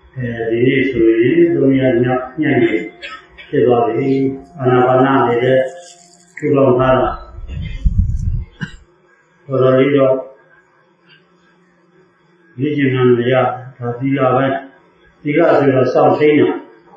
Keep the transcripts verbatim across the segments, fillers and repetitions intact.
အဲဒီနေ့ဆိုရင်သုံးရက်ညညနေဖြစ်သွားပြီအာနာပါနနေတဲ့ထူထောင်ထားတာတော်တော်လေးတော့ဒီကျင်မှမရဒါသီလပဲသီလဆိုတော့စောင့်သိနေတာ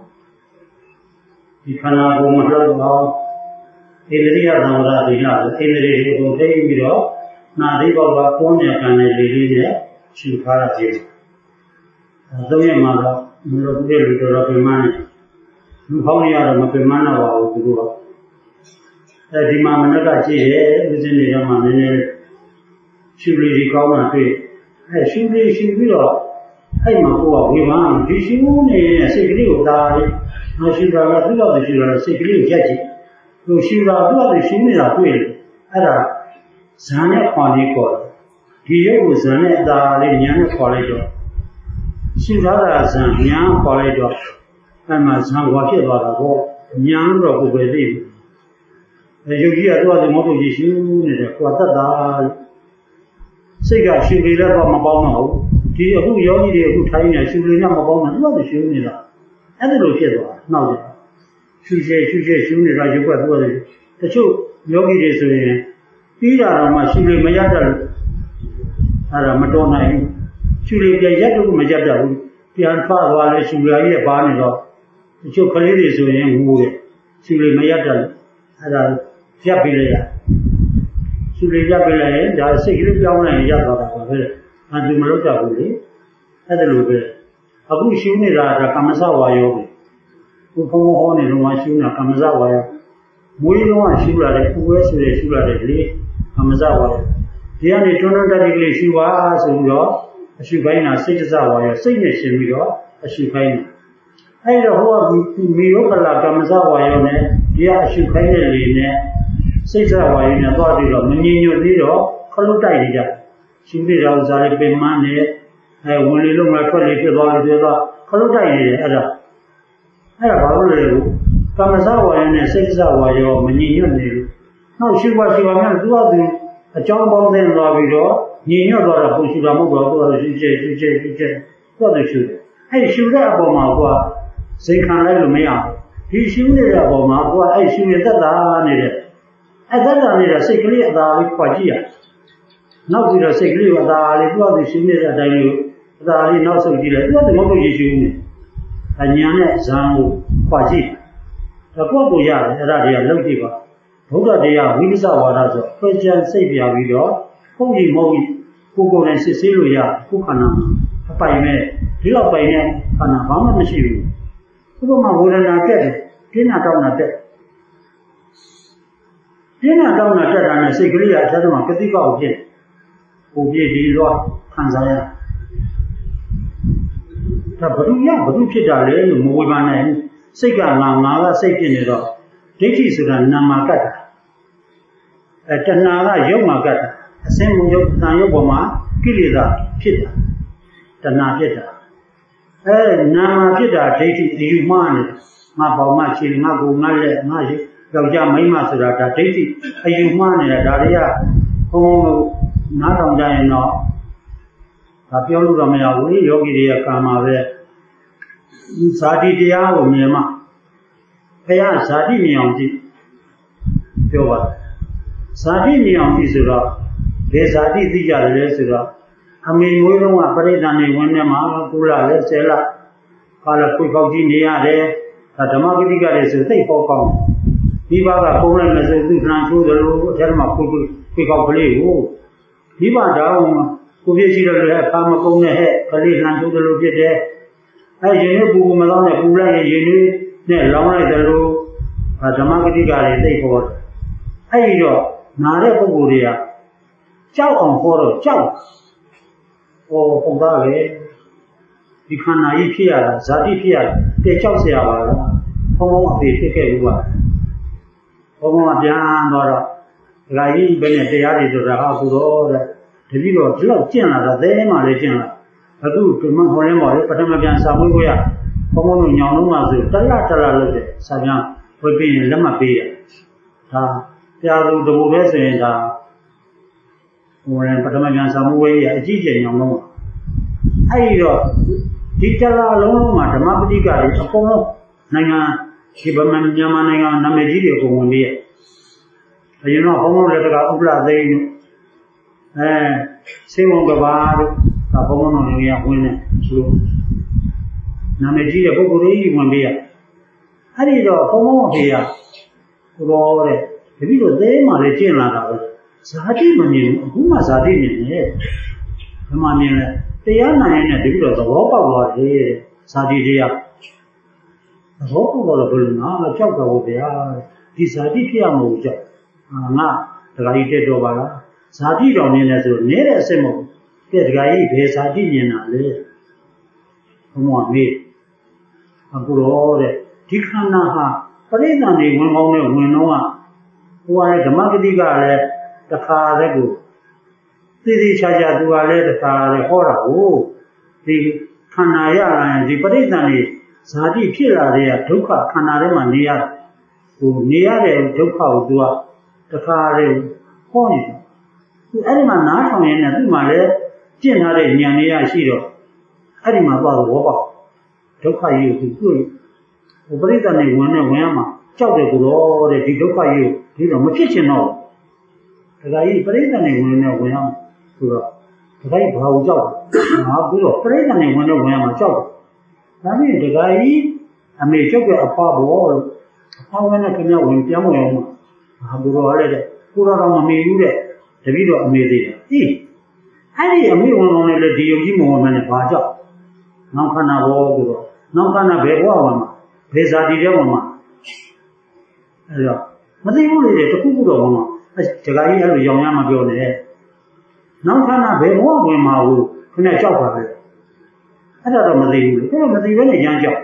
ဒီခန္ဓာကိုယ်မတော်တော့ဣန္ဒြိယသံဝရသီလဆိုဣန္ဒြိတွေကိုသိပြီးတော့နာသီဘောကပေါင်းတဲ့ကံလေးလေးနဲ့ရှင်းထားတာကြည့်သုံးရက်မှာတော့မလို့ပြည့်လို့တော့ပြမန်းတယ်လူဟောင်းရတော့မပြမန်းတော့ပါဘူးသူတို့ကအဲဒီမှာမနက်ကကြည့်ရဲ့ဦးဇင်းတွေကမှနည်းနည်းရှုလေးကြီးကောင်းမှတွေ့အဲရှုလေးရှုပြီးတော့အဲ့မှာကိုယ်ကဝေဘာဒီရှုနေတဲ့စိတ်ကလေးကိုဒါလေးမရှုတာကသူ့တော့ရှုတာစိတ်ကလေးကိုရက်ကြည့်သူရှုတာသူ့တော့ရှုနေတာတွေ့တယ်အဲ့ဒါဇာနဲ့ခွန်လေးခေါ်တယ်ဒီရုပ်ကိုဇာနဲ့ဒါလေးညာနဲ့ခေါ်လိုက်တော့ရှုထားတာဇံညာခေါ်လိုက်တော့အဲ့မှာဇံဝါဖြစ်သွားတာပေါ့ညာတော့ကိုယ်ပဲသိတယ်အဲယုတ်ကြီးကတော့ဒီမောတုကြီးရှုနေတယ်ကိုယ်တတ်တာစိတ်ကရှုလေလည်းတော့မပေါင်းတော့ဘူးဒီအခုယောဂီတွေအခုထိုင်းနေရှုလေနဲ့မပေါင်းတော့သူကရှုနေတာအဲ့ဒါလိုဖြစ်သွားနောက်တယ်ရှုရှဲရှုရှဲရှုနေတာရုပ်ကသူကလည်းတချို့ယောဂီတွေဆိုရင်ပြီးတာတော့မှရှုလေမရတတ်လို့အဲ့ဒါမတော်နိုင်ဘူးရှုလေပြန်ရက်တော့မရက်တတ်ဘူးပြန်ဖသွားလဲရှုလာရဲ့ပါနေတော့တချို့ကလေးတွေဆိုရင်ငိုတယ်ရှုလေမရက်တတ်လို့အဲ့ဒါရက်ပြီးလေရရှုလေရက်ပြီးလေဒါစိတ်ကလေးပြောင်းလိုက်ရက်သွားတာပါပဲအတူမလုပ်ကြဘူးလေအဲ့ဒါလိုပဲအခုရှုနေတာကကမ္မစဝါယောပဲဘုံဘုံဟောနေတော့ရှုနေတာကမ္မစဝါယောမွေးလုံးကရှုလာတယ်ဥဝဲဆိုရရှုလာတယ်လေကမ္မစဝါယောဒီကနေတွန်းတွန်းတက်တက်လေးရှုပါဆိုပြီးတော့အရှုခိုင်းတာစိတ်တစဝါယောစိတ်နဲ့ရှင်းပြီးတော့အရှုခိုင်းတယ်အဲ့တော့ဟောဒီမီယောကလာကမ္မစဝါယောနဲ့ဒီကအရှုခိုင်းတဲ့လေနဲ့စိတ်တစဝါယောနဲ့သွားပြီးတော့မငြိမ်ညွတ်သေးတော့ခလုတ်တိုက်နေကြရှင်းပြတော့ဇာလေးပင်မနဲ့အဲဝင်လေလုံးမှာထွက်လေဖြစ်သွားတယ်ပြောတော့ခလုတ်တိုက်နေတယ်အဲ့ဒါအဲ့ဒါဘာလို့လဲလို့ကမ္မစဝါယောနဲ့စိတ်တစဝါယောမငြိမ်ညွတ်နေလို့နောက်ရှုပါရှုပါမှသူကသူအကြောင်းပေါင်းတဲ့သွားပြီးတော့ညင်ညွတ်သွားတာပုံရှုတာမဟုတ်တော့သူကရှုချေရှုချေရှုချေသူကရှုတယ်အဲ့ရှုတဲ့အပေါ်မှာကစိတ်ခံလိုက်လို့မရဘူးဒီရှုနေတဲ့အပေါ်မှာကအဲ့ရှုရတတ်တာနေတယ်အဲ့တတ်တာနေတဲ့စိတ်ကလေးအသာလေးခွာကြည့်ရနောက်ပြီးတော့စိတ်ကလေးကအသာလေးသူကသူရှုနေတဲ့အတိုင်းကိုအသာလေးနောက်ဆုတ်ကြည့်လိုက်သူကသူမဟုတ်ဘူးရှုနေအညာနဲ့ဇံကိုခွာကြည့်ဒါကိုယ့်ကိုရတယ်အဲ့ဒါတွေကလုံးကြည့်ပါဘုရားတရားဝိပဿနာဝါဒဆိုဖွင့်ချမ်းစိတ်ပြပြီးတော့ဟုတ်ပြီမဟုတ်ပြီကိုယ်ကိုယ်နဲ့စစ်ဆေးလို့ရကိုယ်ခန္ဓာအပိုင်မဲ့ဒီလောက်ပိုင်တဲ့ခန္ဓာဘာမှမရှိဘူးဥပမာဝေဒနာတက်တယ်ပြင်းတာတောင်းတာတက်ပြင်းတာတောင်းတာတက်တာနဲ့စိတ်ကလေးကအထက်မှာကတိကောက်ဖြစ်ကိုပြည့်ဒီတော့ခံစားရဒါဘယ်သူရဘယ်သူဖြစ်တာလဲလို့မဝေဘာနိုင်စိတ်ကငါငါကစိတ်ဖြစ်နေတော့ဒိဋ္ဌိဆိုတာနာမကတ်တာအဲတဏှာကယုတ်မှာကတ်တာအစင်းမယုတ်တန်ယုတ်ပေါ်မှာကိလေသာဖြစ်တာတဏှာဖြစ်တာအဲနာမဖြစ်တာဒိဋ္ဌိအယူမှားနေငါပေါင်းမှရှင်ငါကိုငါလက်ငါယောက်ျားမိန်းမဆိုတာဒါဒိဋ္ဌိအယူမှားနေတာဒါတွေကဘုံဘုံနားထောင်ကြရင်တော့ဒါပြောလို့တော့မရဘူးလေယောဂီတွေကကာမပဲဇာတိတရားကိုမြင်မှဘုရားဇာတိမြင်အောင်ကြည့်ပြောပါဇာတိမြင်အောင်ကြည့်ဆိုတော့ဘယ်ဇာတိသိကြတယ်လဲဆိုတော့အမေမွေးလုံးကပရိသတ်နေဝင်နေမှာကုလလည်းဆယ်လခါလာခွေပေါက်ကြီးနေရတယ်ဒါဓမ္မဂတိကလည်းဆိုသိပေါကောင်းဒီဘကပုံလိုက်မယ်ဆိုသူနှံချိုးတယ်လို့အထက်မှာခွေခွေပေါက်ကလေးကိုဒီဘတောင်းကိုပြည့်ရှိတော့လည်းအခါမကုန်နဲ့ဟဲ့ကလေးနှံချိုးတယ်လို့ဖြစ်တယ်အဲရင်နဲ့ပူပူမလောင်းနဲ့ပူလိုက်ရင်ရင်လေးနဲ့လောင်းလိုက်တယ်လို့ဓမ္မဂတိကလည်းသိပေါ်တယ်အဲဒီတော့နာတဲ့ပုဂ္ဂိုလ်တွေကကြောက်အောင်ဟောတော့ကြောက်ဟောပုံသားလေဒီခန္ဓာကြီးဖြစ်ရတာဇာတိဖြစ်ရတဲ့ကြောက်เสียပါလားဘုံဘုံအဖေဖြစ်ခဲ့ဘူးပါဘုံဘုံကပြန်သွားတော့ဒကာကြီးဘယ်နဲ့တရားတွေဆိုတာဟာကူတော့တဲ့တပည့်တော်ဒီလောက်ကျင့်လာတာသဲမှလည်းကျင့်လာအခုဒီမှာဟောရင်းပါလေပထမပြန်စာမွေးကိုရဘုံဘုံတို့ညောင်လုံးမှဆိုတလတလလို့တဲ့စာပြန်ဝေးပြီးရင်လက်မှတ်ပေးရဒါတရားသူတဘူပဲဆိုရင်ဒါဟိုရင်ပထမပြန်စာမွေးရအကြည့်ကျညောင်လုံးအဲ့ဒီတော့ဒီတလားလုံးလုံးမှာဓမ္မပဋိကတွေအကုန်လုံးနိုင်ငံဒီဗမာမြန်မာနိုင်ငံနာမည်ကြီးတွေအကုန်ဝင်ပြီးရဲ့အရင်တော့ဘုံဘုံလက်ကဥပ္ပလာသိန်းတို့အဲစေဝံကဘာတို့ဒါဘုံဘုံတော်တွေကဝင်နေသူနာမည်ကြီးတဲ့ပုဂ္ဂိုလ်တွေဝင်ပြီးရဲ့အဲ့ဒီတော့ဘုံဘုံအဖေကကိုတော်တဲ့တပည့်တော်သေးမှလည်းကျင့်လာတာပဲဇာတိမမြင်ဘူးအခုမှဇာတိမြင်တယ်ဘယ်မှမြင်လဲတရားနိုင်ရင်တပည့်တော်သဘောပေါက်သွားတယ်ဇာတိတရားသဘောပေါက်တော့ဘယ်လိုနာကြောက်တော့ဗျာဒီဇာတိဖြစ်ရမလို့ကြောက်ငါဒကာကြီးတက်တော့ပါလားဇာတိတော်မြင်တယ်ဆိုတော့နေတဲ့အစစ်မဟုတ်ကဲဒကာကြီးဘယ်ဇာတိမြင်တာလဲဘုံမမေးအခုတော့တဲ့ဒီခန္ဓာဟာပရိသတ်တွေဝင်ကောင်းနဲ့ဝင်တော့ဟိုကလည်းဓမ္မဂတိကလည်းတခါတည်းကိုသိသိချာချာသူကလည်းတခါတည်းဟောတာကိုဒီခန္ဓာရရင်ဒီပရိသတ်တွေဇာတိဖြစ်လာတဲ့ဒုက္ခခန္ဓာထဲမှာနေရဟိုနေရတဲ့ဒုက္ခကိုသူကတခါတည်းဟောနေတာသူအဲ့ဒီမှာနားထောင်ရင်းနဲ့သူ့မှာလည်းကျင့်ထားတဲ့ဉာဏ်လေးရရှိတော့အဲ့ဒီမှာသွားတော့ဘောပေါက်ဒုက္ခကြီးကိုသူတွေ့ဟိုပရိသတ်တွေဝင်နဲ့ဝင်ရမှာကြောက်တယ်ကိုတော့တဲ့ဒီဒုက္ခကြီးကိုဒီတော့မဖြစ်ချင်တော့ဒကာကြီးပရိသတ်တွေဝင်နဲ့ဝင်ရမှာဆိုတော့ဒကာကြီးဘာကိုကြောက်လဲငါပြီးတော့ပရိသတ်တွေဝင်နဲ့ဝင်ရမှာကြောက်တယ်ဒါပေမဲ့ဒကာကြီးအမေကျုပ်ကအဖဘောလို့အဖဝင်နဲ့ခင်ဗျဝင်ပြောင်းဝင်အောင်ဟာဘူတော်လည်းတဲ့ကိုတော်တော်မမေဘူးတဲ့တပည့်တော်အမေသေးတယ်အေးအဲ့ဒီအမေဝင်အောင်လည်းဒီယုံကြည်မဝင်မနဲ့ဘာကြောက်နောက်ခန္ဓာဘောကိုတော့နောက်ခန္ဓာဘယ်ဘဝဝင်မှာဘယ်ဇာတိတဲ့ဝင်မှာအဲ့တော့မသိဘူးလေတခုခုတော့ဝင်မှာဒကာကြီးအဲ့လိုရောင်ရမပြောနဲ့နောက်ခန္ဓာဘယ်ဘဝဝင်မှာကိုခနဲ့ကြောက်ပါပဲအဲ့ဒါတော့မသိဘူးလေအဲ့တော့မသိဘဲနဲ့ရမ်းကြောက်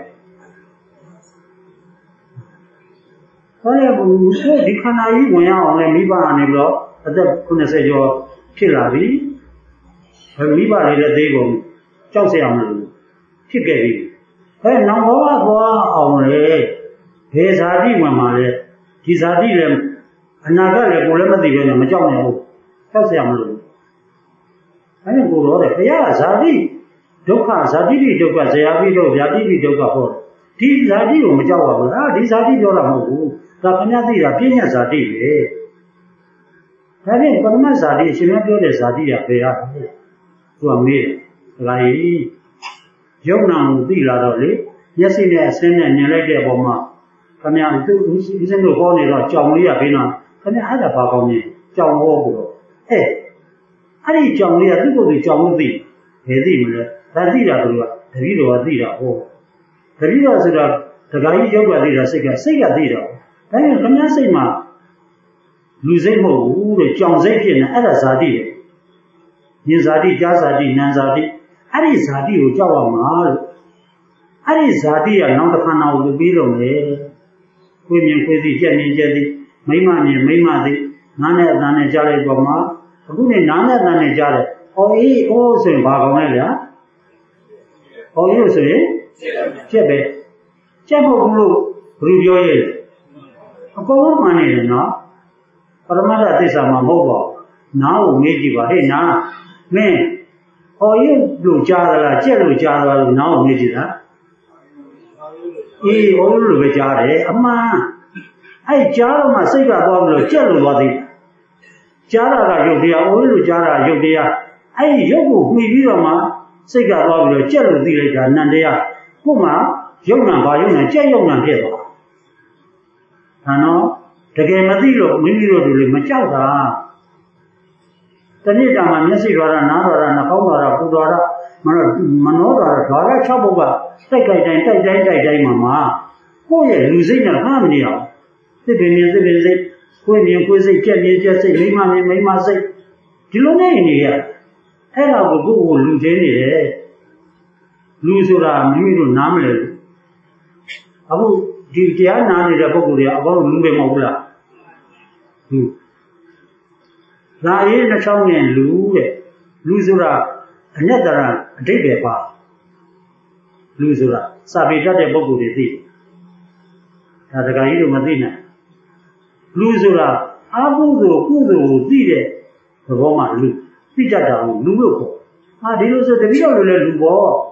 ဟောလေဘုရားဒီခန္ဓာကြီးဝင်ရအောင်လဲမိဘအနေပြီးတော့အသက်ခုနှစ်ဆယ်ကျော်ဖြစ်လာပြီမိဘတွေလည်းသေးကုန်ကြောက်เสียအောင်လို့ဖြစ်ခဲ့ပြီအဲနောက်ဘဝသွားအောင်လေဘယ်ဇာတိဝင်မှာလဲဒီဇာတိလည်းအနာဂတ်လည်းကိုယ်လည်းမသိဘဲနဲ့မကြောက်နိုင်ဘူးကြောက်เสียအောင်လို့အဲဒီကိုတော့တဲ့ဘုရားကဇာတိဒုက္ခဇာတိပိဒုက္ခဇရာပိဒုက္ခဇာတိပိဒုက္ခဟောဒီဇာတိကိုမကြောက်ပါဘူးအာဒီဇာတိပြောတာမဟုတ်ဘူးဒါခင်ဗျားသိတာပြည့်ညတ်ဇာတိပဲဒါဖြင့်ပရမတ်ဇာတိအရှင်မြတ်ပြောတဲ့ဇာတိကဘယ်ဟာလဲသူကမေးတယ်ဒကာကြီးယုံနာကိုသိလာတော့လေမျက်စိနဲ့အဆင်းနဲ့မြင်လိုက်တဲ့အပေါ်မှာခင်ဗျားသူဦးစင်းတို့ဟောနေတော့ကြောင်လေးကဘေးနာခင်ဗျားအဲ့ဒါဘာကောင်းလဲကြောင်ဟောကိုတော့အဲအဲ့ဒီကြောင်လေးကသူ့ကိုယ်သူကြောင်လို့သိဘယ်သိမလဲဒါသိတာသူကတတိတော်ကသိတာဟောတတိတော်ဆိုတာဒကာကြီးယောဂသိတာစိတ်ကစိတ်ကသိတာဒါပေမဲ့ခင်ဗျားစိတ်မှာလူစိတ်မဟုတ်ဘူးတဲ့ကြောင်စိတ်ဖြစ်နေအဲ့ဒါဇာတိလေဉာဏ်ဇာတိကြားဇာတိဉာဏ်ဇာတိအဲ့ဒီဇာတိကိုကြောက်ရမှာလို့အဲ့ဒီဇာတိကနောက်တစ်ခါနောက်ကိုပြီးတော့လေကိုယ်မြင်ကိုယ်သိကြက်မြင်ကြက်သိမိမမြင်မိမသိနားနဲ့အသံနဲ့ကြားလိုက်ပေါ်မှာအခုနေနားနဲ့အသံနဲ့ကြားတယ်ဟောအေးအိုးဆိုရင်ဘာကောင်းလဲဗျာဟောအေးဆိုရင်ကြက်ပဲကြက်ဖို့ဘူးလို့ဘယ်လိုပြောရဲလဲအကုန်လုံးမှန်နေတယ်နော်ပရမတ္ထသစ္စာမှာမဟုတ်ပါဘူးနားကိုမေးကြည့်ပါဟဲ့နားမင်းဟောရုပ်လို့ကြားသလားကြက်လို့ကြားသလားလို့နားကိုမေးကြည့်တာအေးဟောလို့ပဲကြားတယ်အမှန်အဲ့ကြားတော့မှစိတ်ကသွားပြီးတော့ကြက်လို့သွားသေးကြားတာကရုပ်တရားဟောလို့ကြားတာရုပ်တရားအဲ့ဒီရုပ်ကိုမှီပြီးတော့မှစိတ်ကသွားပြီးတော့ကြက်လို့သိလိုက်တာနန္တရားကိုမှရုပ်နာဘာရုပ်နာကြက်ရုပ်နာဖြစ်သွားဒါနော်တကယ်မသိလို့မိမိတို့တို့လည်းမကြောက်တာတဏှိတာမှာမျက်စိတော်ရနားတော်ရနှာခေါင်းတော်ရပူတော်ရမနောမနောတော်ရဒါရ၆ဘုတ်ကတိုက်ကြိုက်တိုင်းတိုက်တိုင်းတိုက်တိုင်းမှာမှာကိုယ့်ရဲ့လူစိတ်နဲ့ဟာမနေအောင်စိတ်ပင်မြင်စိတ်ပင်စိတ်ကိုယ်မြင်ကိုယ်စိတ်ကြက်မြင်ကြက်စိတ်မိမမြင်မိမစိတ်ဒီလိုနဲ့နေရအဲ့ဒါကိုကိုယ့်ကိုလူချင်းနေတယ်လူဆိုတာမိမိတို့နားမလဲအခုဒီတရားနာနေတဲ့ပုဂ္ဂိုလ်တွေအပေါင်းလူတွေမဟုတ်ဘူးလားလူလာရေးနှချောင်းနဲ့လူတဲ့လူဆိုတာအညတရအဓိပ္ပာယ်ပါလူဆိုတာစာပေတတ်တဲ့ပုဂ္ဂိုလ်တွေသိဒါတခါကြီးတို့မသိနိုင်လူဆိုတာအာဟုသို့ကုသိုလ်ကိုသိတဲ့သဘောမှလူသိတတ်တာကိုလူလို့ခေါ်ဟာဒီလိုဆိုတပည့်တော်လိုလဲလူပေါ့တ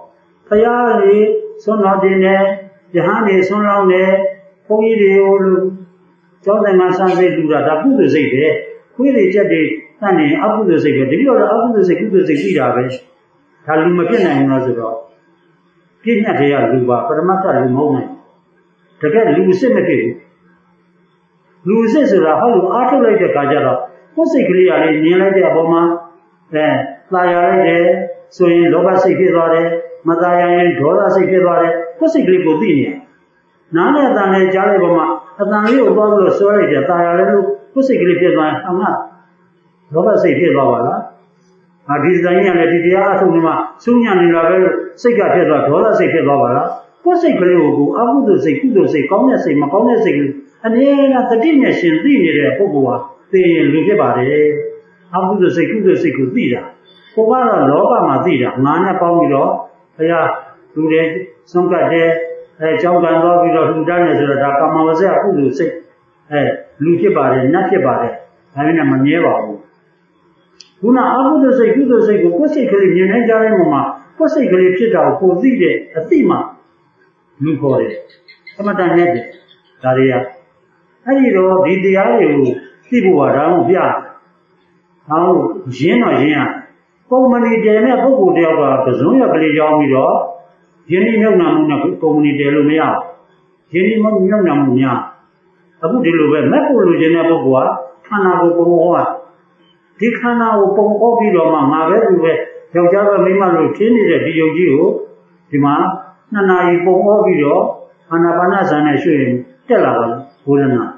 ဖရာကြီးဆွမ်းတော်တင်တယ်ယဟန်တွေဆွမ်းလောင်းတယ်ဘုန်းကြီးတွေကိုလို့ကျောင်းတိုင်းမှာစံစိတ်လူတာဒါကုသိုလ်စိတ်ပဲခွေးတွေချက်တွေတတ်နေအကုသိုလ်စိတ်ပဲတတိယတော့အကုသိုလ်စိတ်ကုသိုလ်စိတ်ပြီးတာပဲဒါလူမပြည့်နိုင်ဘူးလို့ဆိုတော့ပြည့်ညတ်တွေကလူပါပရမတ္ထလူမဟုတ်နိုင်တကယ်လူအစ်စ်မဖြစ်ဘူးလူအစ်စ်ဆိုတာဟောလို့အားထုတ်လိုက်တဲ့ခါကျတော့ကိုယ်စိတ်ကလေးရလေးမြင်လိုက်တဲ့အပေါ်မှာအဲသာယာလိုက်တယ်ဆိုရင်လောဘစိတ်ဖြစ်သွားတယ်မသာယာရင်ဒေါသစိတ်ဖြစ်သွားတယ်ကိုယ်စိတ်ကလေးကိုသိနေတယ်နားနဲ့အတန်နဲ့ကြားလိုက်ပေါ်မှာအတန်လေးကိုသွားပြီးတော့ဆွဲလိုက်တယ်သာယာလည်းလို့ကိုယ်စိတ်ကလေးဖြစ်သွားရင်အမှလောဘစိတ်ဖြစ်သွားပါလား။ဒီဇိုင်းရလည်းဒီတရားအထုတ်နေမှစူးညံနေတာပဲစိတ်ကဖြစ်သွားဒေါသစိတ်ဖြစ်သွားပါလား။ကိုယ်စိတ်ကလေးကိုအကုသိုလ်စိတ်ကုသိုလ်စိတ်ကောင်းတဲ့စိတ်မကောင်းတဲ့စိတ်ကလေးအနေနဲ့တတိနဲ့ရှင်သိနေတဲ့ပုဂ္ဂိုလ်ဟာသိရင်လူဖြစ်ပါတယ်။အကုသိုလ်စိတ်ကုသိုလ်စိတ်ကိုသိတာ။ကိုကတော့လောကမှာသိတာငါနဲ့ပေါင်းပြီးတော့ဘုရားလူတွေဆုံးကတ်တဲ့အဲကြောင်းကံတော့ပြီးတော့လှူဒန်းနေဆိုတော့ဒါကာမဝဇ္ဇအကုသိုလ်စိတ်အဲလူဖြစ်ပါတယ်နတ်ဖြစ်ပါတယ်ဒါပေမဲ့မမြဲပါဘူးခုနအကုသိုလ်စိတ်ကုသိုလ်စိတ်ကိုကိုယ်စိတ်ကလေးမြင်နိုင်ကြတဲ့ပုံမှာကိုယ်စိတ်ကလေးဖြစ်တာကိုသိတဲ့အသိမှလူခေါ်တယ်အမတန်နဲ့ဒါတွေကအဲ့ဒီတော့ဒီတရားတွေကိုသိဖို့ကဒါမှမပြဟောရင်းတော့ရင်းရကုမ္ပဏီတယ်နဲ့ပုဂ္ဂိုလ်တယောက်ကပဇွန်းရကလေးကြောင်းပြီးတော့ယင်းဒီမြုပ်နှံမှုနဲ့ကုမ္ပဏီတယ်လို့မရဘူးယင်းဒီမြုပ်နှံမှုများအခုဒီလိုပဲမက်ကိုလိုချင်တဲ့ပုဂ္ဂိုလ်ကခန္ဓာကိုယ်ပုံဟောတာဒီခန္ဓာကိုပုံဟောပြီးတော့မှငါပဲသူပဲယောက်ျားပဲမိန်းမလို့ထင်းနေတဲ့ဒီယုတ်ကြီးကိုဒီမှာနှစ်နာရီပုံဟောပြီးတော့အာနာပါနဇာန်နဲ့ရွှေ့ရင်တက်လာပါလို့ဘုရားနာ